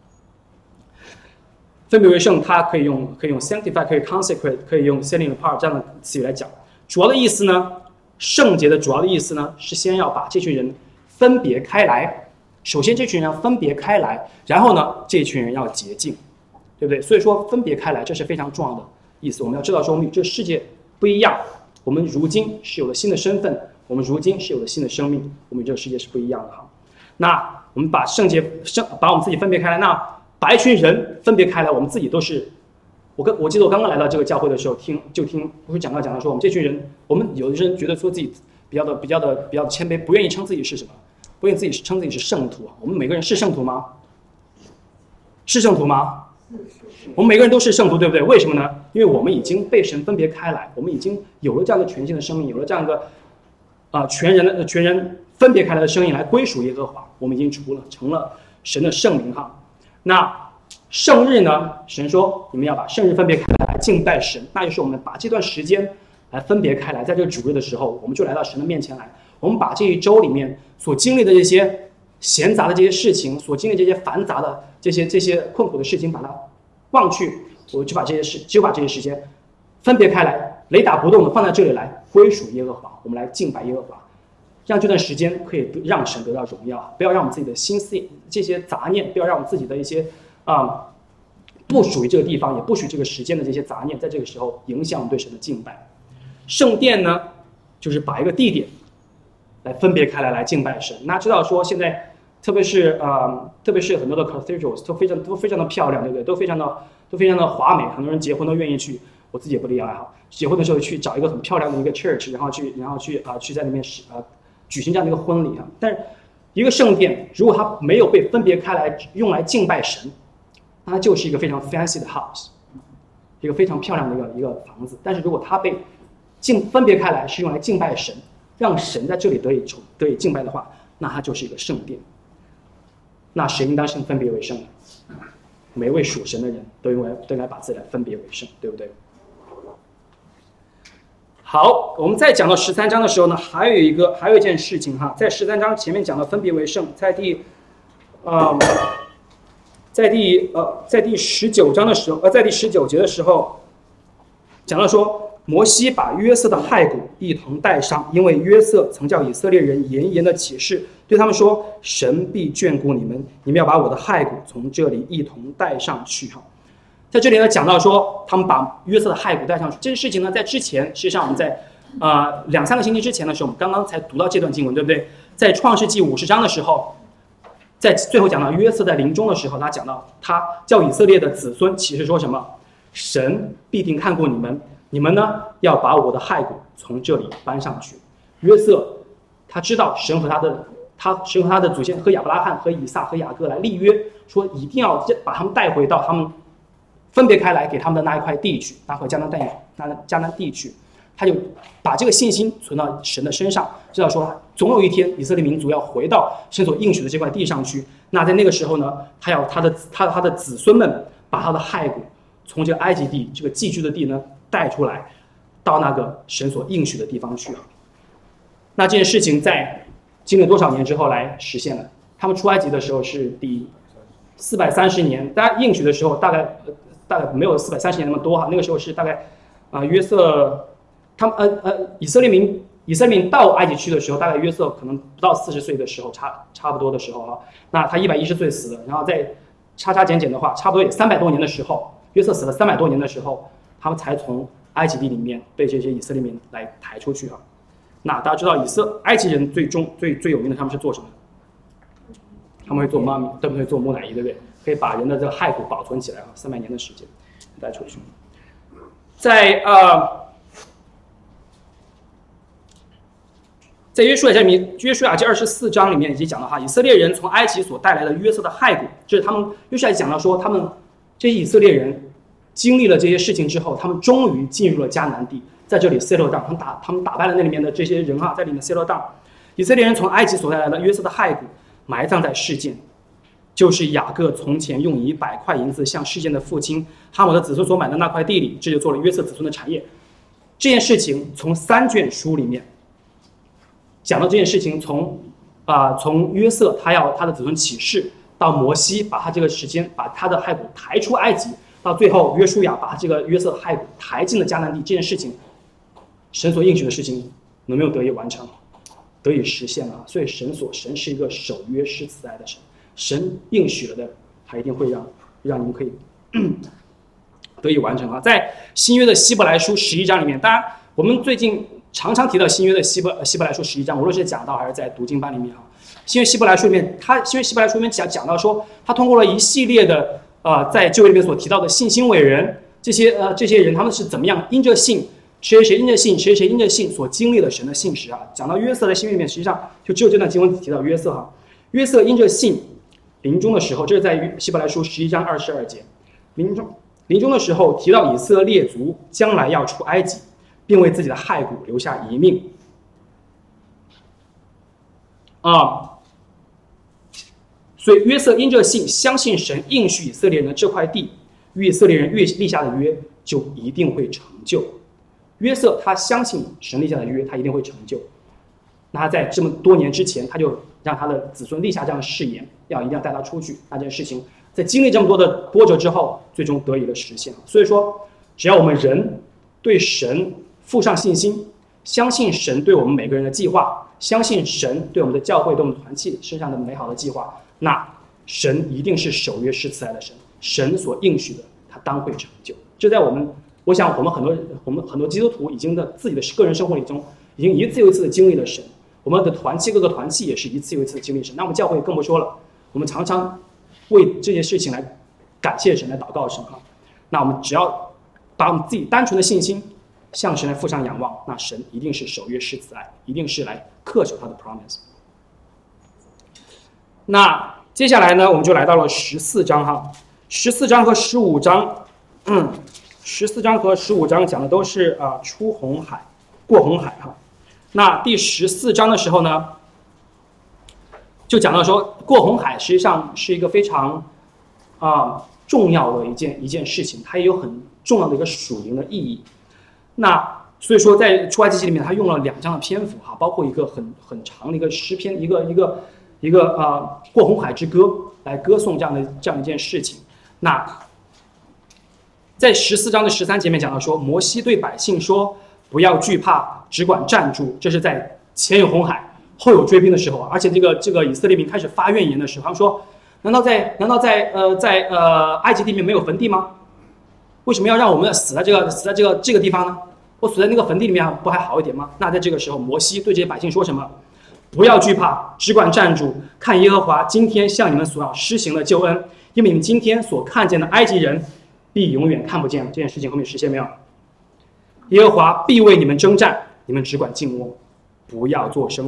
分别为圣，它可以用可以用 sanctify， 可以 consecrate， 可以用 setting apart 这样的词语来讲。主要的意思呢，圣洁的主要的意思呢，是先要把这群人分别开来。首先，这群人要分别开来，然后呢，这群人要洁净，对不对？所以说，分别开来，这是非常重要的意思。我们要知道说，我们与这世界不一样，我们如今是有了新的身份，我们如今是有了新的生命，我们与这个世界是不一样的哈。那我们把圣洁圣把我们自己分别开来，那把一群人分别开来，我们自己都是。我跟我记得我刚刚来到这个教会的时候，听就听不是讲到讲到说，我们这群人，我们有的人觉得说自己比较的比较的比较的谦卑，不愿意称自己是什么，不愿意自己称自己是圣徒。我们每个人是圣徒吗？是圣徒吗？我们每个人都是圣徒，对不对？为什么呢？因为我们已经被神分别开来，我们已经有了这样的全新的生命，有了这样一个啊、呃、全人的全人分别开来的生命来归属耶和华，我们已经除了成了神的圣灵哈。那圣日呢？神说你们要把圣日分别开来敬拜神，那就是我们把这段时间来分别开来，在这个主日的时候，我们就来到神的面前来，我们把这一周里面所经历的这些闲杂的这些事情，所经历这些繁杂的这些这些困苦的事情，把它忘去，我就把这些事就把这些时间分别开来，雷打不动的放在这里来归属耶和华，我们来敬拜耶和华，让这段时间可以让神得到荣耀，不要让我们自己的心思这些杂念，不要让我们自己的一些啊、嗯、不属于这个地方，也不属于这个时间的这些杂念，在这个时候影响对神的敬拜。圣殿呢，就是把一个地点来分别开来来敬拜神。那知道说现在，特别是呃，特别是很多的 cathedrals 都非常都非常的漂亮，对不对？都非常的都非常的华美，很多人结婚都愿意去。我自己也不例外哈，结婚的时候去找一个很漂亮的一个 church， 然后去然后去啊、呃、去在里面啊、呃、举行这样的一个婚礼啊。但是一个圣殿如果它没有被分别开来用来敬拜神，那它就是一个非常 fancy 的 house， 一个非常漂亮的一个一个房子。但是如果它被敬分别开来是用来敬拜神，让神在这里得以得以敬拜的话，那它就是一个圣殿。那谁应当是分别为圣呢？每一位属神的人都应该都应该把自己来分别为圣，对不对？好，我们再讲到十三章的时候呢，还有一个还有一件事情哈，在十三章前面讲到分别为圣，在第呃在第呃在第十九章的时候，呃在第十九节的时候，讲到说摩西把约瑟的骸骨一同带上，因为约瑟曾叫以色列人严严的起誓，对他们说：“神必眷顾你们，你们要把我的骸骨从这里一同带上去。”哈，在这里呢讲到说，他们把约瑟的骸骨带上去，这件事情呢，在之前，实际上我们在呃两三个星期之前的时候，我们刚刚才读到这段经文，对不对？在创世纪五十章的时候，在最后讲到约瑟在临终的时候，他讲到他叫以色列的子孙起誓说什么？神必定看顾你们。你们呢，要把我的骸骨从这里搬上去。约瑟他知道神和他的他神和他的祖先和亚伯拉罕和以撒和雅各来立约，说一定要把他们带回到他们分别开来给他们的那一块地去，那块迦南地那迦南地去。他就把这个信心存到神的身上，知道说总有一天以色列民族要回到神所应许的这块地上去。那在那个时候呢，他要他的他他的子孙们把他的骸骨从这个埃及地这个寄居的地呢带出来，到那个神所应许的地方去啊。那这件事情在经历多少年之后来实现了？他们出埃及的时候是第四百三十年，大家应许的时候大概呃大概没有四百三十年那么多哈，那个时候是大概啊、呃、约瑟。他们呃呃，以色列民以色列民到埃及去的时候，大概约瑟可能不到四十岁的时候，差差不多的时候哈。那他一百一十岁死了，然后再差差减减的话，差不多也三百多年的时候，约瑟死了三百多年的时候，他们才从埃及地里面被这些以色列民来抬出去啊。那大家知道，以色埃及人最终最最有名的，他们是做什么？他们会做妈咪，他们会做木乃伊，对不对？可以把人的这个骸骨保存起来啊，三百年的时间带出去。在呃。在约书亚记里，约书亚记二十四章里面已经讲到哈，以色列人从埃及所带来的约瑟的骸骨，这是他们约书亚记讲到说，他们这些以色列人经历了这些事情之后，他们终于进入了迦南地，在这里 settle down， 他们打他们打败了那里面的这些人哈，在里面 settle down。以色列人从埃及所带来的约瑟的骸骨埋葬在示剑，就是雅各从前用一百块银子向示剑的父亲哈姆的子孙所买的那块地里，这就做了约瑟子孙的产业。这件事情从三卷书里面讲到这件事情从，啊、呃、从约瑟他要他的子孙起誓，到摩西把他这个时间把他的骸骨抬出埃及，到最后约书亚把这个约瑟的骸骨抬进了迦南地，这件事情，神所应许的事情有没有得以完成，得以实现了？所以神所神是一个守约施慈爱的神，神应许了的，他一定会让让你们可以得以完成啊！在新约的希伯来书十一章里面，当然我们最近常常提到新约的希伯希伯来书十一章，无论是讲道还是在读经班里面啊，新约希伯来书里面，他新约希伯来书里面讲讲到说，他通过了一系列的呃，在旧约里面所提到的信心伟人，这些呃这些人他们是怎么样因着信，谁谁谁因着信，谁谁因着信所经历了神的信实啊。讲到约瑟的新约里面，实际上就只有这段经文提到约瑟哈，约瑟因着信临终的时候，这是在希伯来书十一章二十二节，临终临终的时候提到以色列族将来要出埃及，并为自己的骸骨留下遗命啊。所以约瑟因着信相信神应许以色列人的这块地，与以色列人约立下的约就一定会成就。约瑟他相信神立下的约，他一定会成就。那他在这么多年之前，他就让他的子孙立下这样的誓言，要一定要带他出去。那件事情在经历这么多的波折之后，最终得以了实现。所以说，只要我们人对神附上信心，相信神对我们每个人的计划，相信神对我们的教会、对我们团契身上的美好的计划，那神一定是守约施慈爱的神，神所应许的，他当会成就。这在我们，我想我们很多我们很多基督徒已经的自己的个人生活里中，已经一次又一次的经历了神。我们的团契各个团契也是一次又一次的经历神。那我们教会更不说了，我们常常为这些事情来感谢神，来祷告神哈。那我们只要把我们自己单纯的信心向神来附上仰望，那神一定是守约施慈爱，一定是来恪守他的 promise。那接下来呢，我们就来到了十四章哈，十四章和十五章，嗯，十四章和十五章讲的都是啊、呃、出红海，过红海哈。那第十四章的时候呢，就讲到说过红海实际上是一个非常啊、呃、重要的一件一件事情，它也有很重要的一个属灵的意义。那所以说在出埃及记里面，他用了两章的篇幅哈，包括一个很很长的一个诗篇，一个一个一个呃过红海之歌，来歌颂这样的这样一件事情。那在十四章的十三节里面讲到说，摩西对百姓说，不要惧怕，只管站住。这是在前有红海，后有追兵的时候，而且这个这个以色列民开始发怨言的时候，他们说，难道在难道在呃在呃埃及地面没有坟地吗？为什么要让我们死在这个死在这个这个地方呢？我死在那个坟地里面不还好一点吗？那在这个时候，摩西对这些百姓说什么？不要惧怕，只管站住，看耶和华今天向你们所要施行的救恩，因为你们今天所看见的埃及人，必永远看不见。这件事情后面实现没有？耶和华必为你们征战，你们只管静默，不要作声。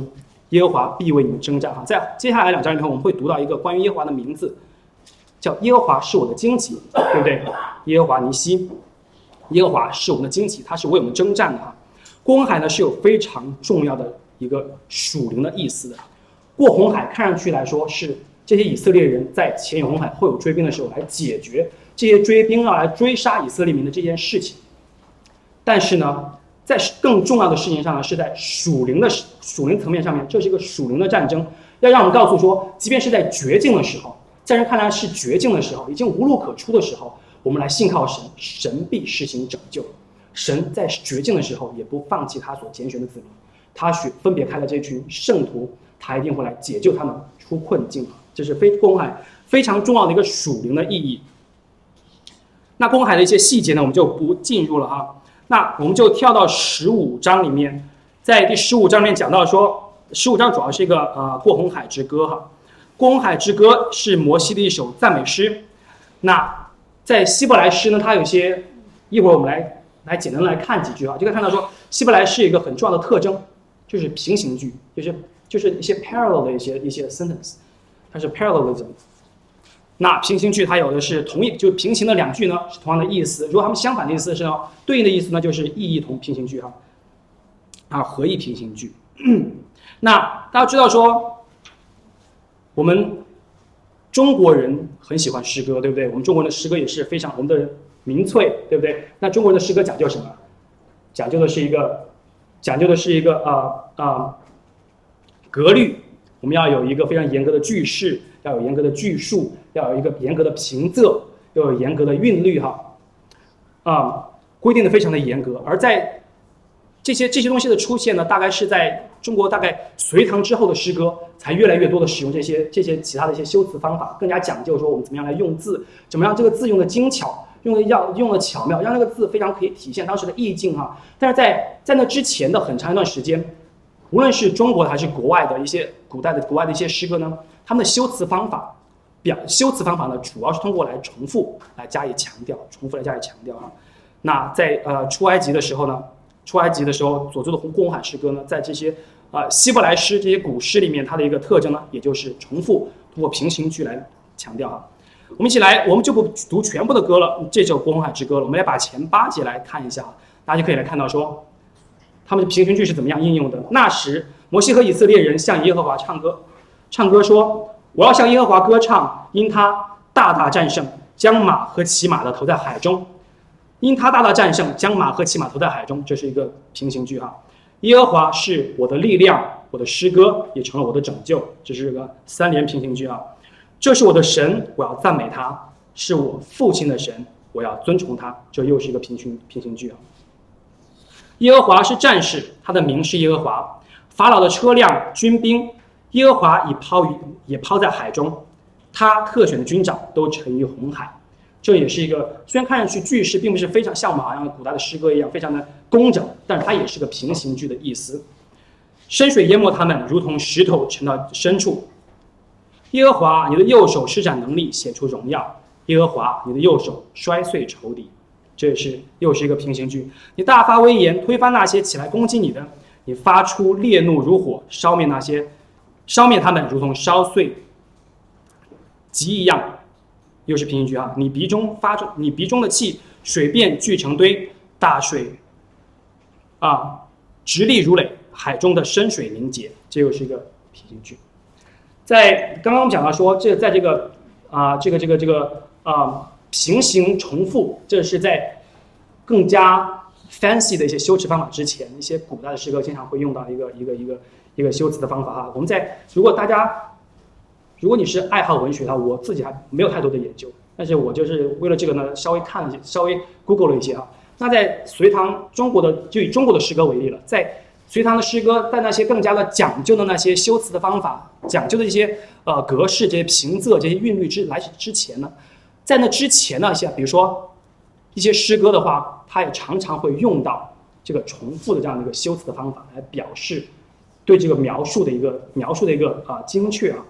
耶和华必为你们征战哈。在接下来两章里面，我们会读到一个关于耶和华的名字，叫耶和华是我的荆棘，对不对？耶和华尼西，耶和华是我们的荆棘，他是为我们征战的哈。过红海呢是有非常重要的一个属灵的意思的。过红海看上去来说是这些以色列人在前有红海后有追兵的时候来解决这些追兵要来追杀以色列民的这件事情，但是呢，在更重要的事情上呢，是在属灵的属灵层面上面，这是一个属灵的战争，要让我们告诉说，即便是在绝境的时候，在人看来是绝境的时候，已经无路可出的时候，我们来信靠神，神必施行拯救。神在绝境的时候也不放弃他所拣选的子民，他选分别开了这群圣徒，他一定会来解救他们出困境。这是非过红海非常重要的一个属灵的意义。那过红海的一些细节呢，我们就不进入了哈。那我们就跳到十五章里面，在第十五章里面讲到说，十五章主要是一个呃过红海之歌哈。过红海之歌是摩西的一首赞美诗。那在希伯来诗呢，它有一些，一会儿我们来来简单来看几句啊，就可以看到说，希伯来诗有一个很重要的特征，就是平行句，就是就是一些 parallel 的一些一些 sentence， 它是 parallelism。那平行句它有的是同义，就平行的两句呢是同样的意思。如果它们相反的意思是呢，对应的意思呢就是意义同平行句哈，啊合意平行句。那大家知道说，我们中国人很喜欢诗歌，对不对？我们中国人的诗歌也是非常我们的民粹，对不对？那中国人的诗歌讲究什么？讲究的是一个讲究的是一个啊啊、呃呃、格律，我们要有一个非常严格的句式。要有严格的句数，要有一个严格的平仄，要有严格的韵律哈，啊，规定的非常的严格。而在这些这些东西的出现呢，大概是在中国大概隋唐之后的诗歌，才越来越多的使用这些这些其他的一些修辞方法，更加讲究说我们怎么样来用字，怎么样这个字用的精巧，用的要用的巧妙，让这个字非常可以体现当时的意境哈。但是在在那之前的很长一段时间，无论是中国的还是国外的一些古代的国外的一些诗歌呢，他们的修辞方法，表修辞方法呢，主要是通过来重复来加以强调，重复来加以强调啊。那在呃出埃及的时候呢，出埃及的时候所做的过红海诗歌呢，在这些呃希伯来诗这些古诗里面，它的一个特征呢，也就是重复，通过平行句来强调啊。我们一起来，我们就不读全部的歌了，这首过红海之歌了，我们来把前八节来看一下，大家就可以来看到说，他们的平行句是怎么样应用的。那时，摩西和以色列人向耶和华唱歌。唱歌说：“我要向耶和华歌唱，因他大大战胜，将马和骑马的投在海中。因他大大战胜，将马和骑马投在海中。”这是一个平行句哈。耶和华是我的力量，我的诗歌也成了我的拯救。这是个三连平行句啊。这是我的神，我要赞美他；是我父亲的神，我要尊崇他。这又是一个平行平行句啊。耶和华是战士，他的名是耶和华。法老的车辆、军兵。耶和华已抛于也抛在海中，他特选的军长都沉于红海。这也是一个虽然看上去句式并不是非常像我们好像古代的诗歌一样非常的工整，但是它也是个平行句的意思。深水淹没他们，如同石头沉到深处。耶和华，你的右手施展能力，显出荣耀。耶和华，你的右手摔碎仇敌。这也是又是一个平行句。你大发威严，推翻那些起来攻击你的；你发出烈怒如火，烧灭那些。烧灭他们，如同烧碎鸡一样，又是平行句哈。你鼻中发出，你鼻中的气，水便聚成堆，大水啊，直立如垒，海中的深水凝结。这又是一个平行句。在刚刚我们讲到说，这在这个啊，这个这个这个啊，平行重复，这是在更加 fancy 的一些修辞方法之前，一些古代的诗歌经常会用到一个一个一个。一个修辞的方法哈，我们在如果大家如果你是爱好文学的话，我自己还没有太多的研究，但是我就是为了这个呢，稍微看了一些，稍微 Google 了一些哈。那在隋唐中国的，就以中国的诗歌为例了，在隋唐的诗歌，在那些更加的讲究的那些修辞的方法，讲究的一些呃格式、这些平仄、这些韵律之来之前呢，在那之前呢，像比如说一些诗歌的话，它也常常会用到这个重复的这样的一个修辞的方法来表示。对这个描述的一个描述的一个啊精确啊。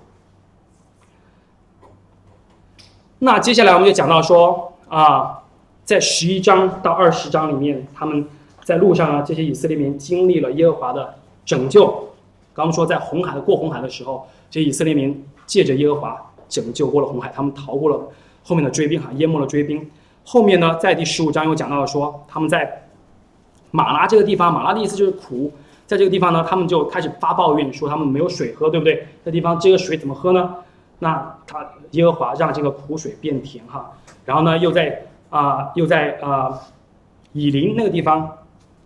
那接下来我们就讲到说啊，在十一章到二十章里面，他们在路上啊，这些以色列民经历了耶和华的拯救刚刚说在红海的过红海的时候，这些以色列民借着耶和华拯救过了红海，他们逃过了后面的追兵哈，淹没了追兵。后面呢，在第十五章又讲到了说，他们在马拉这个地方，马拉的意思就是苦，在这个地方呢，他们就开始发抱怨，说他们没有水喝，对不对？这地方这个水怎么喝呢？那他耶和华让这个苦水变甜哈，然后呢，又在啊、呃、又在啊、呃、以琳那个地方，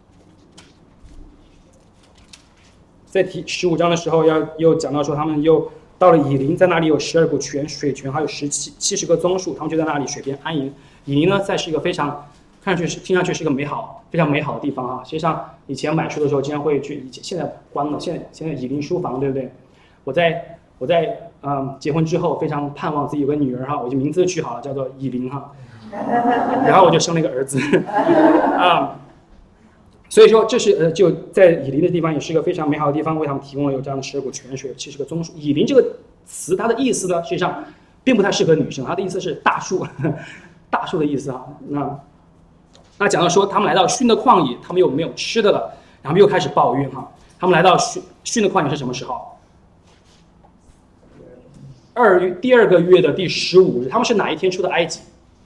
在第十五章的时候要又讲到说，他们又到了以琳，在那里有十二股泉水泉，还有十七七十棵棕树，他们就在那里水边安营。以琳呢，在是一个非常看上去是听上去是一个美好非常美好的地方啊。实际上以前买书的时候经常会去，以前现在关了，现在现在以琳书房对不对？我在我在嗯结婚之后非常盼望自己有个女儿哈，我就名字取好了，叫做以琳哈，然后我就生了一个儿子啊。所以说，这是呃，就在以琳的地方，也是一个非常美好的地方，为他们提供了有这样的十二股泉水，七十个棕树。以琳这个词，它的意思呢，实际上并不太适合女生，它的意思是大树，大树的意思啊。那那讲到说，他们来到逊的旷野，他们又没有吃的了，然后又开始抱怨哈。他们来到逊逊的旷野是什么时候？二月第二个月的第十五日，他们是哪一天出的埃及？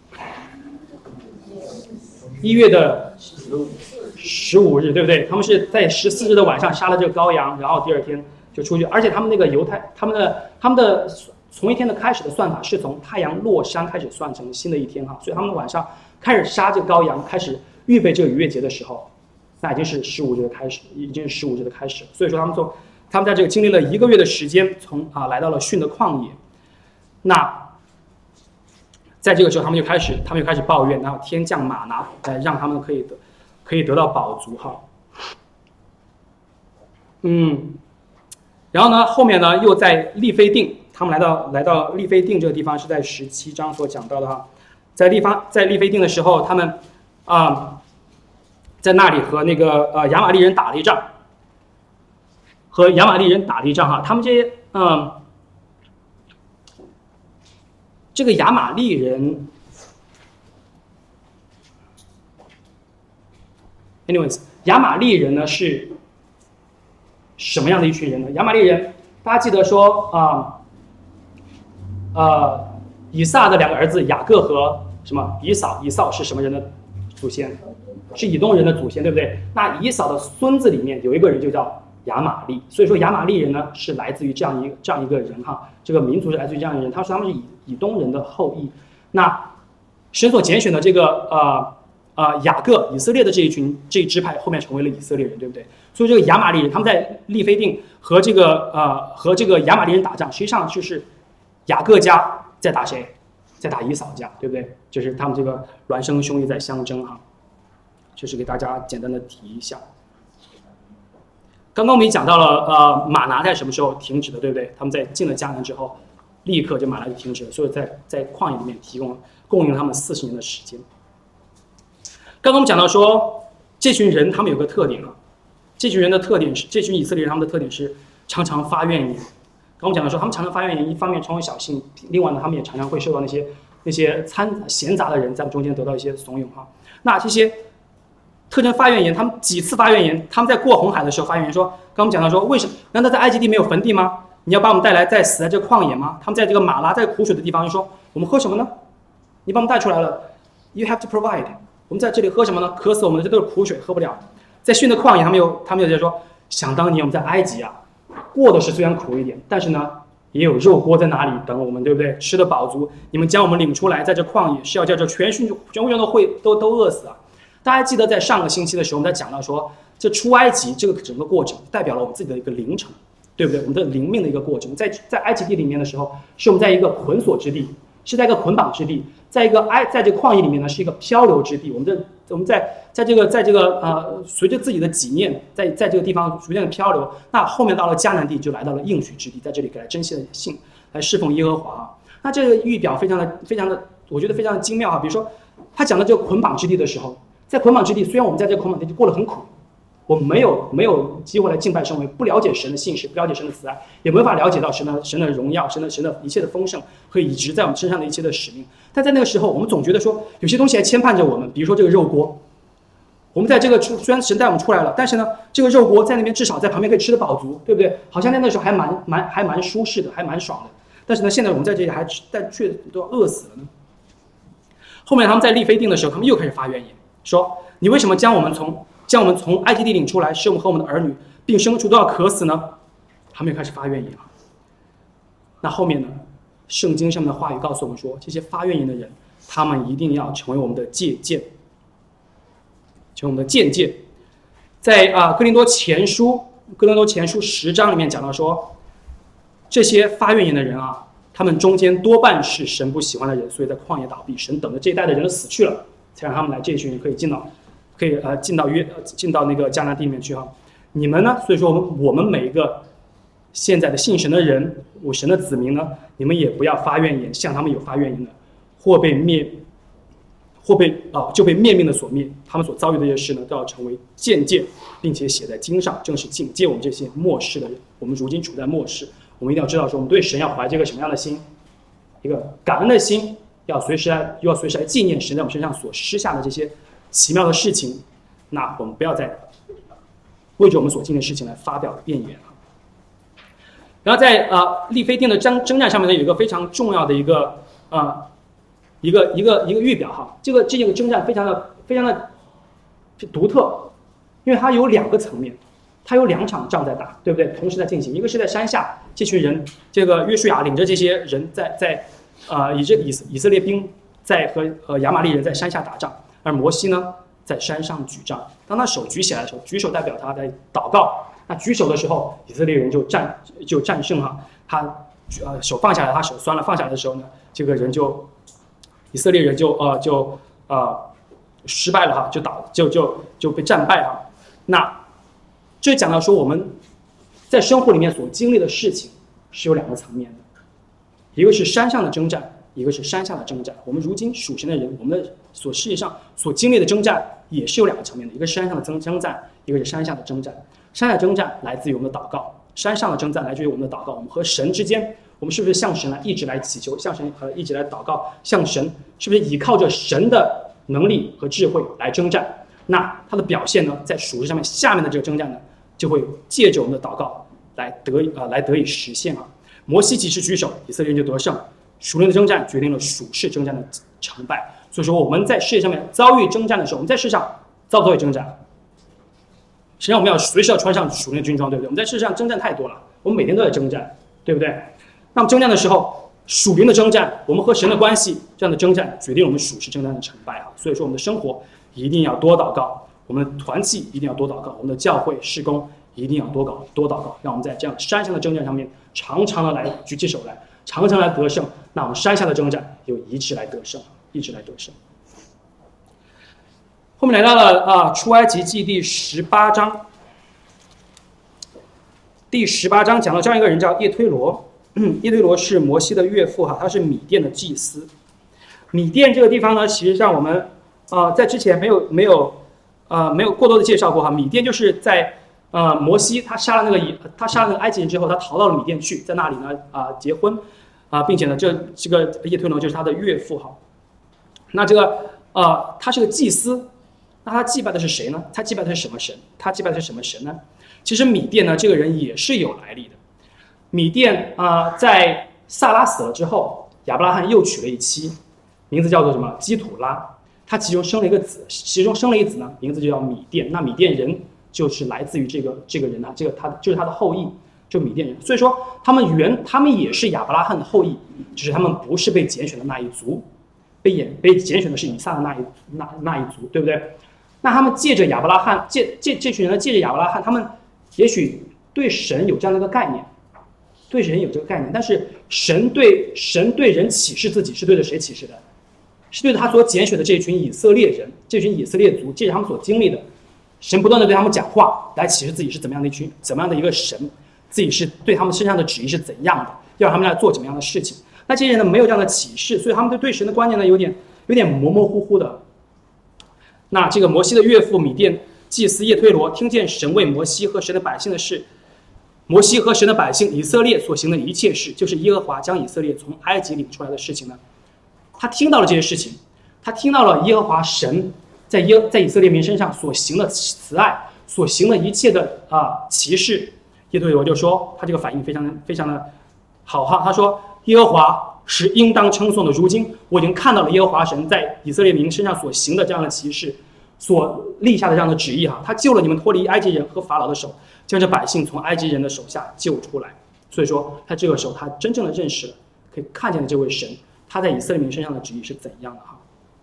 一月的十五日，对不对？他们是在十四日的晚上杀了这个羔羊，然后第二天就出去。而且他们那个犹太，他们的他们的从一天的开始的算法是从太阳落山开始算成新的一天哈，所以他们晚上开始杀这个羔羊，开始预备这个逾越节的时候，那已经是十五日的开始，已经是十五日的开始。所以说他们从他们在这个经历了一个月的时间，从啊来到了逊的旷野。那在这个时候，他们就开始，他们就开始抱怨，然后天降玛拿，呃，让他们可以得，可以得到饱足哈。嗯，然后呢，后面呢，又在利非定，他们来到来到利非定这个地方，是在十七章所讲到的哈。在地方在利非定的时候，他们啊、呃，在那里和那个呃亚玛力人打了一仗，和亚玛力人打了一仗哈。他们这些嗯。呃这个亚玛力人 ，anyways， 亚玛力人呢是什么样的一群人呢？亚玛力人，大家记得说啊，呃, 呃，以撒的两个儿子雅各和什么以扫，以扫是什么人的祖先？是以东人的祖先，对不对？那以扫的孙子里面有一个人就叫亚玛力，所以说亚玛力人呢是来自于这样一个这样一个人哈，这个民族是来自于这样一个人，他说他们是以以东人的后裔。那神所拣选的这个呃呃雅各以色列的这一群这一支派后面成为了以色列人，对不对？所以这个亚玛力人他们在利非定和这个呃和这个亚玛力人打仗，实际上就是雅各家在打谁？在打以扫家，对不对？就是他们这个孪生兄弟在相争哈，就是给大家简单的提一下。刚刚我们也讲到了，呃，玛拿在什么时候停止的，对不对？他们在进了迦南之后，立刻就玛拿就停止了，所以在在旷野里面提供供应了他们四十年的时间。刚刚我们讲到说，这群人他们有个特点啊，这群人的特点是，这群以色列人他们的特点是常常发怨言。刚刚我们讲到说，他们常常发怨言，一方面成为小信，另外呢，他们也常常会受到那些那些掺闲杂的人在中间得到一些怂恿哈。那这些特征发怨言，他们几次发怨言？他们在过红海的时候发怨言说，刚刚我们讲到说，为什么？难道在埃及地没有坟地吗？你要把我们带来再死在这个旷野吗？他们在这个马拉在苦水的地方说，我们喝什么呢？你把我们带出来了 ，You have to provide。我们在这里喝什么呢？渴死我们的，这都是苦水，喝不了。在逊的旷野，他们又他们又在说，想当年我们在埃及啊，过的是虽然苦一点，但是呢，也有肉锅在哪里等我们，对不对？吃得饱足。你们将我们领出来，在这旷野是要叫这全训全部人都会都都饿死啊！大家记得在上个星期的时候，我们在讲到说，这出埃及这个整个过程，代表了我们自己的一个灵程，对不对？我们的灵命的一个过程。在在埃及地里面的时候，是我们在一个捆锁之地，是在一个捆绑之地，在一个埃在这个旷野里面呢，是一个漂流之地。我们的我们在在这个在这个呃，随着自己的己念，在在这个地方逐渐的漂流。那后面到了迦南地，就来到了应许之地，在这里给来真心的信，来侍奉耶和华啊。那这个预表非常的非常的，我觉得非常的精妙啊。比如说，他讲的这个捆绑之地的时候。在捆绑之地，虽然我们在这个捆绑之地过得很苦，我们没有没有机会来敬拜神，为不了解神的信实，不了解神的慈爱，也没法了解到神的神的荣耀，神的神的一切的丰盛和已植在我们身上的一切的使命。但在那个时候，我们总觉得说有些东西还牵绊着我们，比如说这个肉锅， 我们在这个出虽然神带我们出来了，但是呢，这个肉锅在那边至少在旁边可以吃得饱足，对不对？好像在那时候还蛮蛮还蛮舒适的，还蛮爽的。但是呢，现在我们在这里还但却都要饿死了呢。后面他们在利非定的时候，他们又开始发怨言，说你为什么将我们从将我们从埃及地领出来，使我们和我们的儿女并牲畜都要渴死呢？他们又开始发怨言了。那后面呢？圣经上面的话语告诉我们说，这些发怨言的人，他们一定要成为我们的借鉴，成为我们的见解。在啊、呃、哥林多前书哥林多前书十章里面讲到说，这些发怨言的人啊，他们中间多半是神不喜欢的人，所以在旷野倒闭，神等着这一代的人都死去了，才让他们来这一群人可以进到可以呃进到约进到那个迦南地里面去哈。你们呢？所以说我们我们每一个现在的信神的人，我神的子民呢，你们也不要发怨言，像他们有发怨言的，或被灭，或被啊、呃、就被灭命的所灭。他们所遭遇的这些事呢，都要成为见解，并且写在经上，正是警戒我们这些末世的人。我们如今处在末世，我们一定要知道说，我们对神要怀这个什么样的心，一个感恩的心，要随时来，又要随时来纪念神在我们身上所施下的这些奇妙的事情。那我们不要再为着我们所经历的事情来发表辩言。然后在呃利非定的征征战上面呢，有一个非常重要的一个呃一个一个一个预表哈，这个这个征战非常的非常的独特，因为它有两个层面，它有两场仗在打，对不对？同时在进行，一个是在山下，这群人，这个约书亚领着这些人在在呃以这以以色列兵在和呃亚玛力人在山下打仗，而摩西呢在山上举杖，当他手举起来的时候，举手代表他在祷告。那举手的时候，以色列人就战就战胜了他，呃手放下来，他手酸了，放下来的时候呢，这个人就以色列人就呃就呃失败了哈，就倒就就就被战败哈。那这讲到说我们在生活里面所经历的事情是有两个层面的，一个是山上的征战，一个是山下的征战。我们如今属神的人，我们的所世界上所经历的征战也是有两个层面的，一个是山上的征征战，一个是山下的征战。山下征战来自于我们的祷告，山上的征战来自于我们的祷告。我们和神之间，我们是不是向神来一直来祈求，向神呃一直来祷告，向神是不是依靠着神的能力和智慧来征战？那它的表现呢，在属世上面下面的这个征战呢，就会借着我们的祷告来得呃来得以实现啊。摩西及时举手，以色列人就得胜。属灵的征战决定了属世征战的成败。所以说我们在世界上面遭遇征战的时候，我们在世上遭不遭遇征战？实际上我们要随时要穿上属灵的军装，对不对？我们在世上征战太多了，我们每天都在征战，对不对？那么征战的时候，属灵的征战，我们和神的关系，这样的征战决定了我们属世征战的成败啊。所以说我们的生活一定要多祷告，我们的团契一定要多祷告，我们的教会事工一定要多搞多祷告，让我们在这样山上的征战上面常常的来举起手来，常常来得胜。那我们山下的征战又一直来得胜，一直来得胜。后面来到了啊，出埃及记第十八章。第十八章讲到这样一个人叫叶推罗，叶推罗是摩西的岳父哈，他是米甸的祭司。米甸这个地方呢，其实上我们呃在之前没有没有呃没有过多的介绍过哈。米甸就是在呃摩西他杀了那个他杀了那个埃及人之后，他逃到了米甸去，在那里呢啊、呃、结婚啊、呃，并且呢这这个叶推罗就是他的岳父哈。那这个呃他是个祭司。那他祭拜的是谁呢？他祭拜的是什么神？他祭拜的是什么神呢？其实米甸呢，这个人也是有来历的。米甸啊、呃，在萨拉死了之后，亚伯拉罕又娶了一妻，名字叫做什么？基土拉。他其中生了一个子，其中生了一子呢，名字就叫米甸。那米甸人就是来自于这个这个人啊，这个他就是他的后裔，就米甸人。所以说，他们原他们也是亚伯拉罕的后裔，只是他们不是被拣选的那一族，被拣被拣选的是以撒的那一那那一族，对不对？那他们借着亚伯拉罕，借借这群人呢，借着亚伯拉罕，他们也许对神有这样的一个概念，对神有这个概念，但是神对神对人启示自己是对着谁启示的？是对着他所拣选的这群以色列人，这群以色列族，借着他们所经历的，神不断的对他们讲话，来启示自己是怎么样的一群，怎么样的一个神，自己是对他们身上的旨意是怎样的，要让他们来做怎么样的事情。那这些人呢，没有这样的启示，所以他们对对神的观念呢，有点有点模模糊糊的。那这个摩西的岳父米甸祭司叶推罗听见神为摩西和神的百姓的事，摩西和神的百姓以色列所行的一切事，就是耶和华将以色列从埃及领出来的事情呢，他听到了这些事情，他听到了耶和华神在耶在以色列民身上所行的慈爱，所行的一切的啊奇事，耶和华就说，他这个反应非常非常的好哈。他说：“耶和华是应当称颂的。如今我已经看到了耶和华神在以色列民身上所行的这样的奇事，所立下的这样的旨意哈。他救了你们脱离埃及人和法老的手，将这百姓从埃及人的手下救出来。所以说，他这个时候他真正的认识了，可以看见了这位神他在以色列民身上的旨意是怎样的哈。”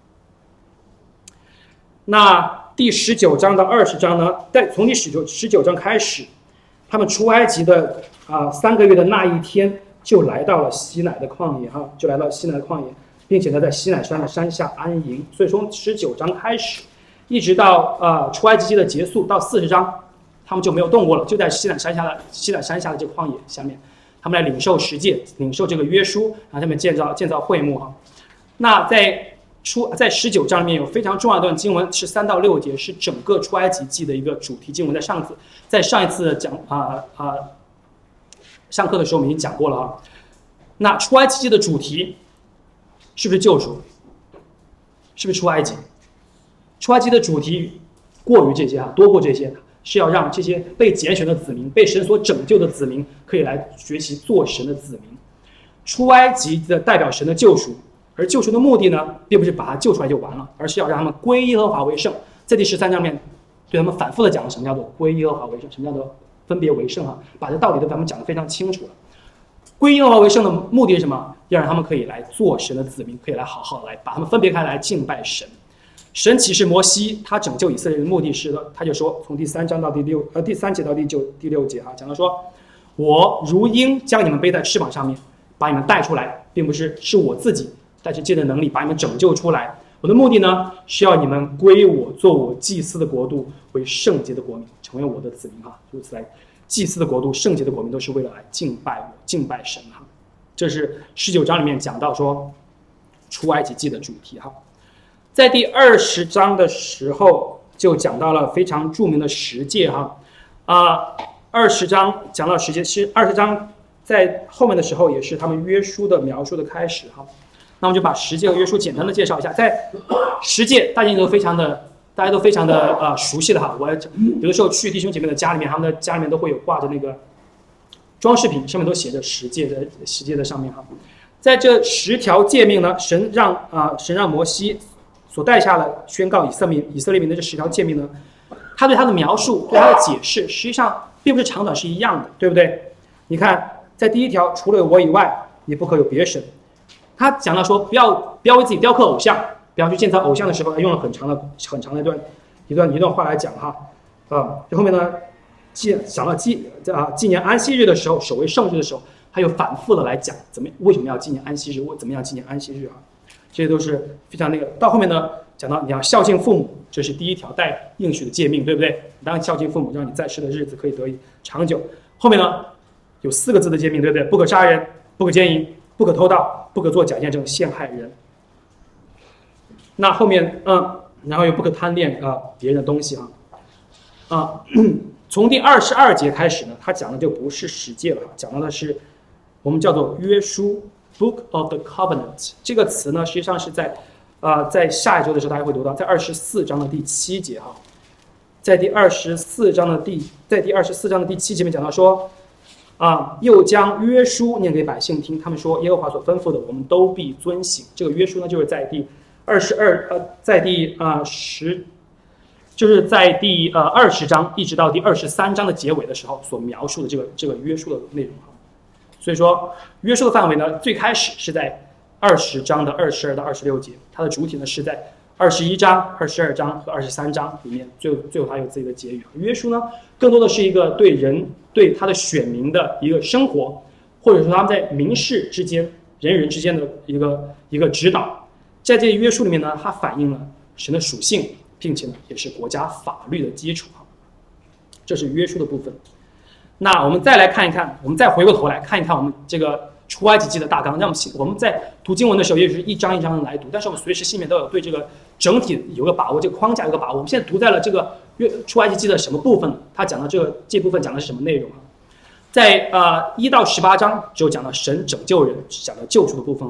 那第十九章到二十章呢？在从第十九十九章开始，他们出埃及的啊、呃、三个月的那一天，就来到了西乃的旷野哈，就来到西乃的旷野，并且呢在西乃山的山下安营。所以从十九章开始，一直到呃出埃及记的结束到四十章，他们就没有动过了，就在西乃山下的西乃山下的这个旷野下面，他们来领受十诫，领受这个约书，然后他们建造建造会幕哈。那在出在十九章里面有非常重要的段经文，是三到六节，是整个出埃及记的一个主题经文。在上次在上一次讲啊啊、呃呃、上课的时候我们已经讲过了哈。那出埃及记的主题是不是救赎？是不是出埃及？出埃及的主题过于这些哈，多过这些，是要让这些被拣选的子民、被神所拯救的子民，可以来学习做神的子民。出埃及的代表神的救赎。而救赎的目的呢，并不是把他救出来就完了，而是要让他们归耶和华为圣。在第十三章面，对他们反复的讲了什么叫做归耶和华为圣，什么叫做分别为圣啊，把这道理都给他们讲得非常清楚了。归耶和华为圣的目的是什么？要让他们可以来做神的子民，可以来好好的来把他们分别开来敬拜神。神启示摩西，他拯救以色列人的目的是的，他就说，从第三章到第六呃第三节到第九第六节哈，讲到说，我如鹰将你们背在翅膀上面，把你们带出来，并不是是我自己。带着借的能力把你们拯救出来，我的目的呢是要你们归我，做我祭司的国度，为圣洁的国民，成为我的子民哈。如此来，祭司的国度、圣洁的国民都是为了来敬拜我、敬拜神哈。这是十九章里面讲到说出埃及记的主题哈。在第二十章的时候就讲到了非常著名的十诫哈啊，二十章讲到十诫，其实二十章在后面的时候也是他们约书的描述的开始哈。那我们就把十诫和约书简单的介绍一下。在十诫，大家都非常的，大家都非常的呃熟悉的哈。我有的时候去弟兄姐妹的家里面，他们的家里面都会有挂着那个装饰品，上面都写着十诫的十诫的上面哈。在这十条诫命呢，神让啊、呃、神让摩西所带下了宣告以色列以色列民的这十条诫命呢，他对他的描述、对他的解释，实际上并不是长短是一样的，对不对？你看，在第一条，除了我以外，你不可有别神。他讲到说，不要不要为自己雕刻偶像，不要去建造偶像的时候，他用了很长的很长的一段一段一段话来讲哈，啊，这后面呢，纪讲到纪啊纪念安息日的时候，守为圣日的时候，他又反复的来讲怎么为什么要纪念安息日，我怎么样纪念安息日啊，这些都是非常那个。到后面呢，讲到你要孝敬父母，这是第一条带应许的诫命，对不对？你当然孝敬父母，让你在世的日子可以得以长久。后面呢，有四个字的诫命，对不对？不可杀人，不可奸淫，不可偷盗，不可做假见证陷害人。那后面，嗯，然后又不可贪恋啊、呃、别人的东西啊，啊，从第二十二节开始呢，他讲的就不是十诫了，讲到的是我们叫做约书 （Book of the Covenant） 这个词呢，实际上是在呃在下一周的时候大家会读到，在二十四章的第七节哈，在第二十四章的第在第二十四章的第七节里面讲到说。啊，又将约书念给百姓听，他们说耶和华所吩咐的，我们都必遵行。这个约书呢，就是在第二十二呃，在第啊十，就是在第呃二十章一直到第二十三章的结尾的时候所描述的这个这个约书的内容哈。所以说，约书的范围呢，最开始是在二十章的二十二到二十六节，它的主体呢是在二十一章、二十二章和二十三章里面，最后最后它有自己的结语。约书呢，更多的是一个对人。对他的选民的一个生活，或者说他们在民事之间、人与人之间的一个一个指导，在这些约书里面呢，它反映了神的属性，并且呢，也是国家法律的基础哈。这是约书的部分。那我们再来看一看，我们再回过头来看一看我们这个出埃及记的大纲。让我们我们在读经文的时候，也是一章一章的来读，但是我们随时心里面都有对这个整体有个把握，这个框架有个把握。我们现在读在了这个。出埃及记的什么部分？他讲的这个这部分讲的是什么内容啊？在呃一到十八章只有讲到神拯救人，讲到救赎的部分啊。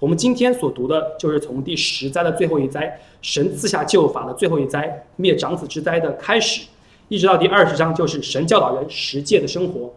我们今天所读的就是从第十灾的最后一灾，神赐下救法的最后一灾，灭长子之灾的开始，一直到第二十章，就是神教导人十诫的生活，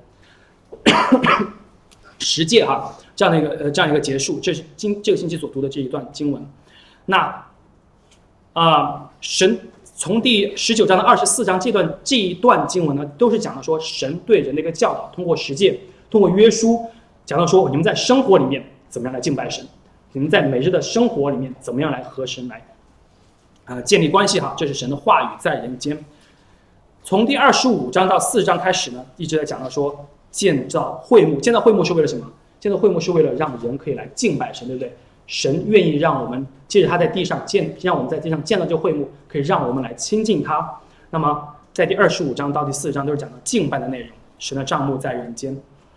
十诫哈这样的一个呃这样一个结束，这是今这个星期所读的这一段经文。那啊、呃，神从第十九章到二十四章这段这一段经文呢，都是讲到说神对人的一个教导，通过十诫，通过约书，讲到说你们在生活里面怎么样来敬拜神。你们在每日的生活里面怎么样来和神来啊、呃、建立关系哈？这是神的话语在人间。从第二十五章到四十章开始呢，一直在讲到说建造会幕。建造会幕是为了什么？建造会幕是为了让人可以来敬拜神，对不对？神愿意让我们借着他在地上建，让我们在地上建造这个会幕，可以让我们来亲近他。那么在第二十五章到第四十章都是讲到敬拜的内容，神的帐幕在人间。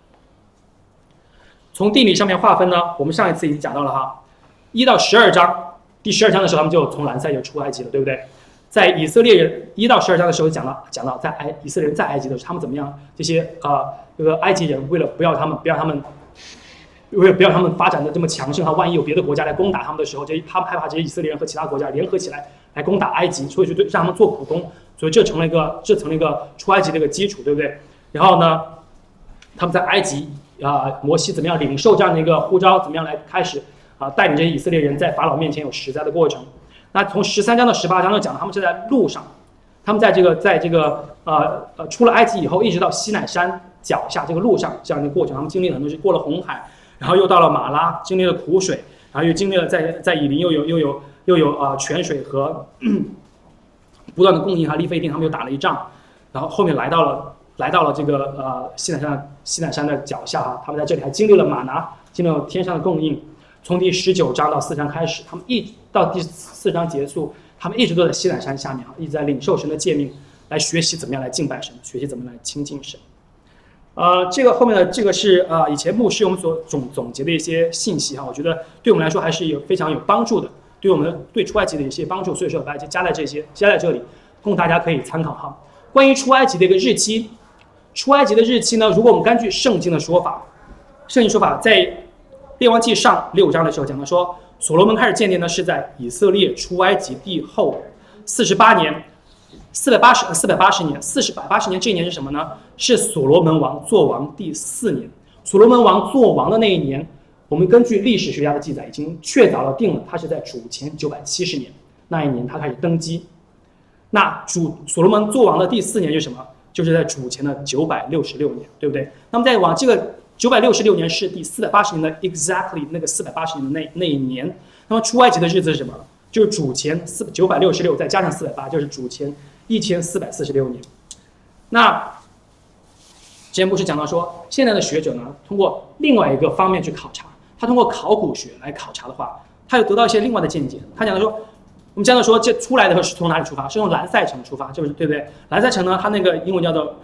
从地理上面划分呢，我们上一次已经讲到了哈，一到十二章，第十二章的时候他们就从兰塞就出埃及了，对不对？在以色列人一到十二章的时候讲到讲到在埃以色列人在埃及的时候，他们怎么样？这些呃这个埃及人为了不要他们不要他们为了不要他们发展的这么强盛哈，万一有别的国家来攻打他们的时候，这他们害怕这些以色列人和其他国家联合起来来攻打埃及，所以就对让他们做苦工，所以这成了一个这成了一个出埃及的一个基础，对不对？然后呢，他们在埃及。啊，摩西怎么样领受这样的一个呼召？怎么样来开始啊，带领这些以色列人在法老面前有实在的过程？那从十三章到十八章就讲他们是在路上，他们在这个在这个呃呃出了埃及以后，一直到西乃山脚下这个路上这样的过程，他们经历了很多是过了红海，然后又到了马拉，经历了苦水，然后又经历了在在以琳又有又有又有啊、呃、泉水和不断的供应哈，利非定他们又打了一仗，然后后面来到了。来到了这个呃西乃山西乃山的脚下哈，他们在这里还经历了玛拿，经历了天上的供应。从第十九章到四章开始，他们一到第四章结束，他们一直都在西乃山下面啊，一直在领受神的诫命，来学习怎么样来敬拜神，学习怎么来亲近神。呃，这个后面的这个是呃以前牧师我们所总总结的一些信息哈，我觉得对我们来说还是有非常有帮助的，对我们的对出埃及的一些帮助，所以说把它加在这些加在这里，供大家可以参考哈。关于出埃及的一个日期。出埃及的日期呢？如果我们根据圣经的说法，圣经说法在列王记上六章的时候讲到说，所罗门开始建立呢是在以色列出埃及地后四十八年，四百八十四百八十年，四十百八十年这一年是什么呢？是所罗门王做王第四年。所罗门王做王的那一年，我们根据历史学家的记载已经确凿了定了，他是在主前九百七十年那一年他开始登基。那主所罗门做王的第四年是什么？就是在主前的九百六十六年，对不对？那么再往这个九百六十六年是第四百八十年的 exactly 那个四百八十年的那那一年。那么出埃及的日子是什么？就是主前四九百六十六再加上四百八，就是主前一千四百四十六年。那之前不是讲到说，现在的学者呢，通过另外一个方面去考察，他通过考古学来考察的话，他又得到一些另外的见解。他讲的说。我们讲到说，这出来的时候是从哪里出发？是从兰塞城出发，就是对不对？兰塞城呢，它那个英文叫做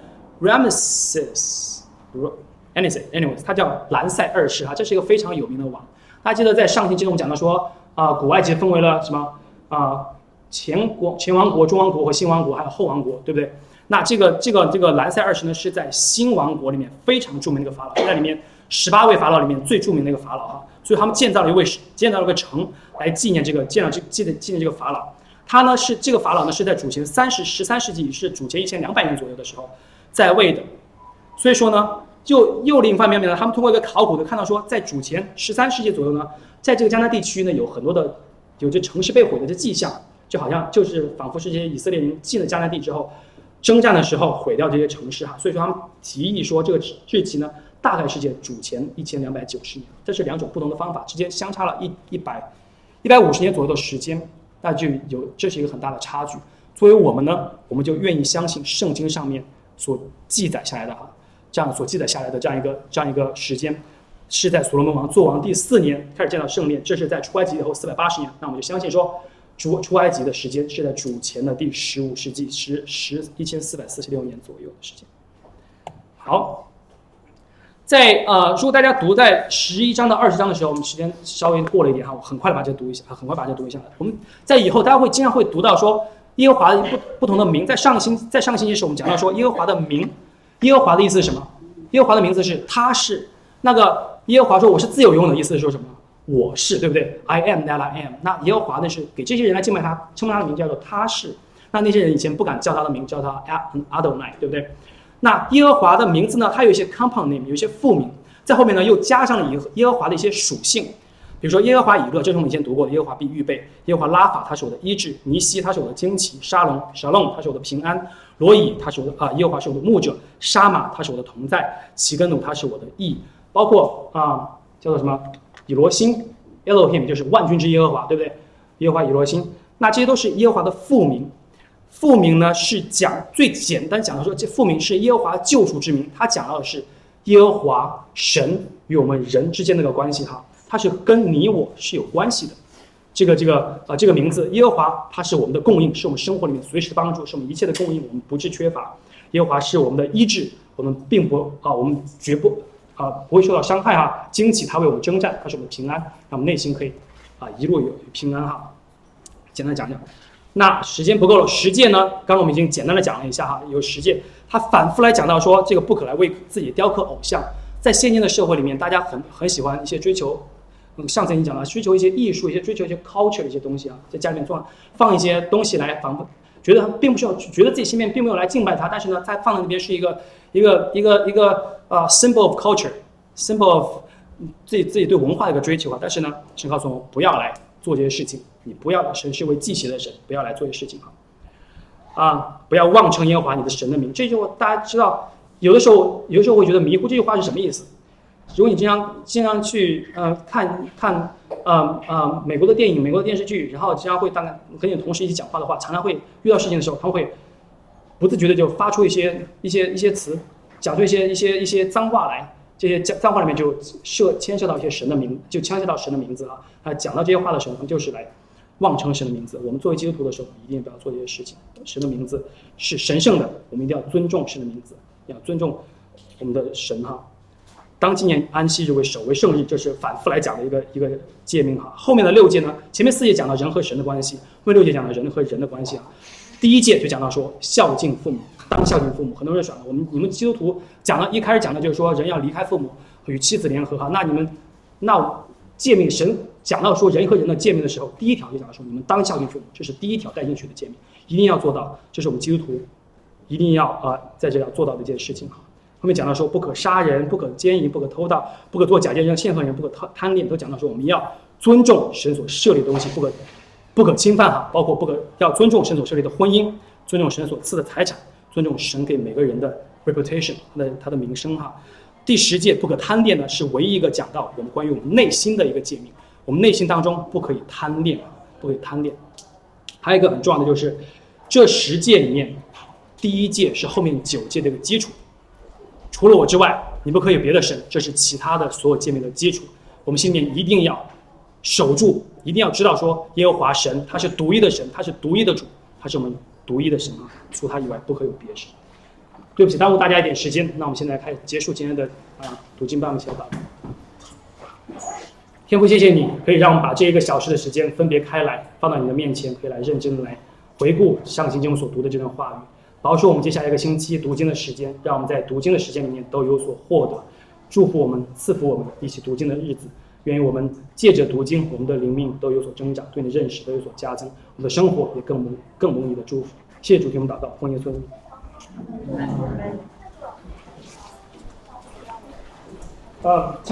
Ramesses，anyways， 它叫兰塞二世哈，这是一个非常有名的王。大家记得在上星期我们讲到说，啊、呃，古埃及分为了什么啊、呃？前国、前王国、中王国和新王国，还有后王国，对不对？那这个这个这个兰塞二世呢，是在新王国里面非常著名的一个法老，是在里面十八位法老里面最著名的一个法老哈。所以他们建造了一位建造了个城来纪念这个建了这纪念纪念这个法老。他呢是这个法老呢是在主前三十十三世纪，是主前一千两百年左右的时候在位的。所以说呢，就又另一方面呢，他们通过一个考古的看到说，在主前十三世纪左右呢，在这个迦南地区呢有很多的有这城市被毁的这迹象，就好像就是仿佛是这些以色列人进了迦南地之后，征战的时候毁掉这些城市哈。所以说他们提议说这个日期呢。大概是在主前一千两百九十年，这是两种不同的方法，之间相差了一一百一百五十年左右的时间，那就有这是一个很大的差距。作为我们呢，我们就愿意相信圣经上面所记载下来的哈，这样所记载下来的这样一个这样一个时间，是在所罗门王做王第四年开始建造圣殿，这是在出埃及以后四百八十年，那我们就相信说，出出埃及的时间是在主前的第十五世纪十十一千四百四十六年左右的时间。好。在呃，如果大家读在十一章到二十章的时候，我们时间稍微过了一点哈，我很快的把这读一下，很快把这读一下。我们在以后大家会经常会读到说，耶和华的不不同的名，在上个星在上个星期时我们讲到说，耶和华的名，耶和华的意思是什么？耶和华的名字是他是那个耶和华说我是自有永有的意思是说什么？ 我是，对不对 ？I am that I am。那耶和华呢是给这些人来敬拜他，称他的名叫做他是。那那些人以前不敢叫他的名，叫他 Adonai， 对不对？那耶和华的名字呢，它有一些 compound name， 有一些复名，在后面呢又加上了耶和华的一些属性。比如说耶和华以勒，这是我们以前读过的，耶和华必预备；耶和华拉法，他是我的医治；尼西，他是我的旌旗；沙龙，沙龙，他是我的平安；罗以，他是我的啊、呃，耶和华是我的牧者；沙马，他是我的同在；齐根努，他是我的义。包括啊、呃，叫做什么以罗星 ，Elohim 就是万军之耶和华，对不对？耶和华以罗星，那这些都是耶和华的复名。复名呢是讲最简单讲的说，这复名是耶和华救赎之名，他讲到的是耶和华神与我们人之间那个关系哈。它是跟你我是有关系的，这个这个呃这个名字耶和华，它是我们的供应，是我们生活里面随时的帮助，是我们一切的供应，我们不致缺乏。耶和华是我们的医治，我们并不啊、呃，我们绝不啊、呃、不会受到伤害哈。惊奇他为我们征战，他是我们的平安，让我们内心可以啊、呃、一路有平安哈。简单讲讲，那时间不够了，十诫呢，刚刚我们已经简单的讲了一下哈，有十诫，他反复来讲到说这个不可来为自己雕刻偶像，在现今的社会里面，大家很很喜欢一些追求。嗯，上次已经讲了，追求一些艺术，一些追求一些 culture 的一些东西啊，在家里面做放一些东西来仿，觉得并不需要，觉得自己心里面并没有来敬拜他，但是呢，在放在那边是一个一个一个一个呃 symbol of culture，symbol of 自己自己对文化的一个追求啊。但是呢，神告诉我不要来做这些事情，你不要，神是为祭邪的神，不要来做这些事情啊，啊，不要妄称耶和华你的神的名。这句话大家知道，有的时候有的时候会觉得迷糊，这句话是什么意思？如果你经常经常去呃看看呃呃美国的电影、美国的电视剧，然后经常会大概跟你同事一起讲话的话，常常会遇到事情的时候，他们会不自觉的就发出一些一些一些词，讲出一些一些一些脏话来。这些脏话里面就涉牵涉到一些神的名，就牵涉到神的名字啊。啊，讲到这些话的时候，他们就是来妄称神的名字。我们作为基督徒的时候，一定不要做这些事情。神的名字是神圣的，我们一定要尊重神的名字，要尊重我们的神哈。当纪念安息日为守为圣日，这是反复来讲的一个一个诫命哈。后面的六诫呢，前面四诫讲到人和神的关系，后面六诫讲到人和人的关系啊。第一诫就讲到说孝敬父母，当孝敬父母。很多人说我们你们基督徒讲的一开始讲的就是说人要离开父母与妻子联合哈。那你们那诫命神讲到说人和人的诫命的时候，第一条就讲到说你们当孝敬父母，这是第一条带进去的诫命，一定要做到，这是我们基督徒一定要啊、呃、在这要做到的一件事情哈。后面讲到说不可杀人，不可奸淫，不可偷盗，不可做假见证陷害人，不可贪恋，都讲到说我们要尊重神所设立的东西，不可不可侵犯哈，包括不可要尊重神所设立的婚姻，尊重神所赐的财产，尊重神给每个人的 reputation， 他的他的名声哈。第十诫不可贪恋呢，是唯一一个讲到我们关于我们内心的一个诫命，我们内心当中不可以贪恋，不可以贪恋。还有一个很重要的就是这十诫里面，第一诫是后面九诫的一个基础。除了我之外，你不可以有别的神，这是其他的所有诫命的基础。我们心里面一定要守住，一定要知道说耶和华神他是独一的神，他是独一的主，他是我们独一的神啊，除他以外不可有别神。对不起，耽误大家一点时间，那我们现在开始结束今天的啊读经班，我们一起来祷告。天父，谢谢你可以让我们把这一个小时的时间分别开来，放到你的面前，可以来认真的来回顾上星期我们所读的这段话语。保守我们接下来一个星期读经的时间，让我们在读经的时间里面都有所获得，祝福我们，赐福我们一起读经的日子。愿意我们借着读经，我们的灵命都有所增长，对你的认识都有所加增，我们的生活也更蒙更蒙你的祝福。谢谢主，听我们祷告，奉耶稣名。呃。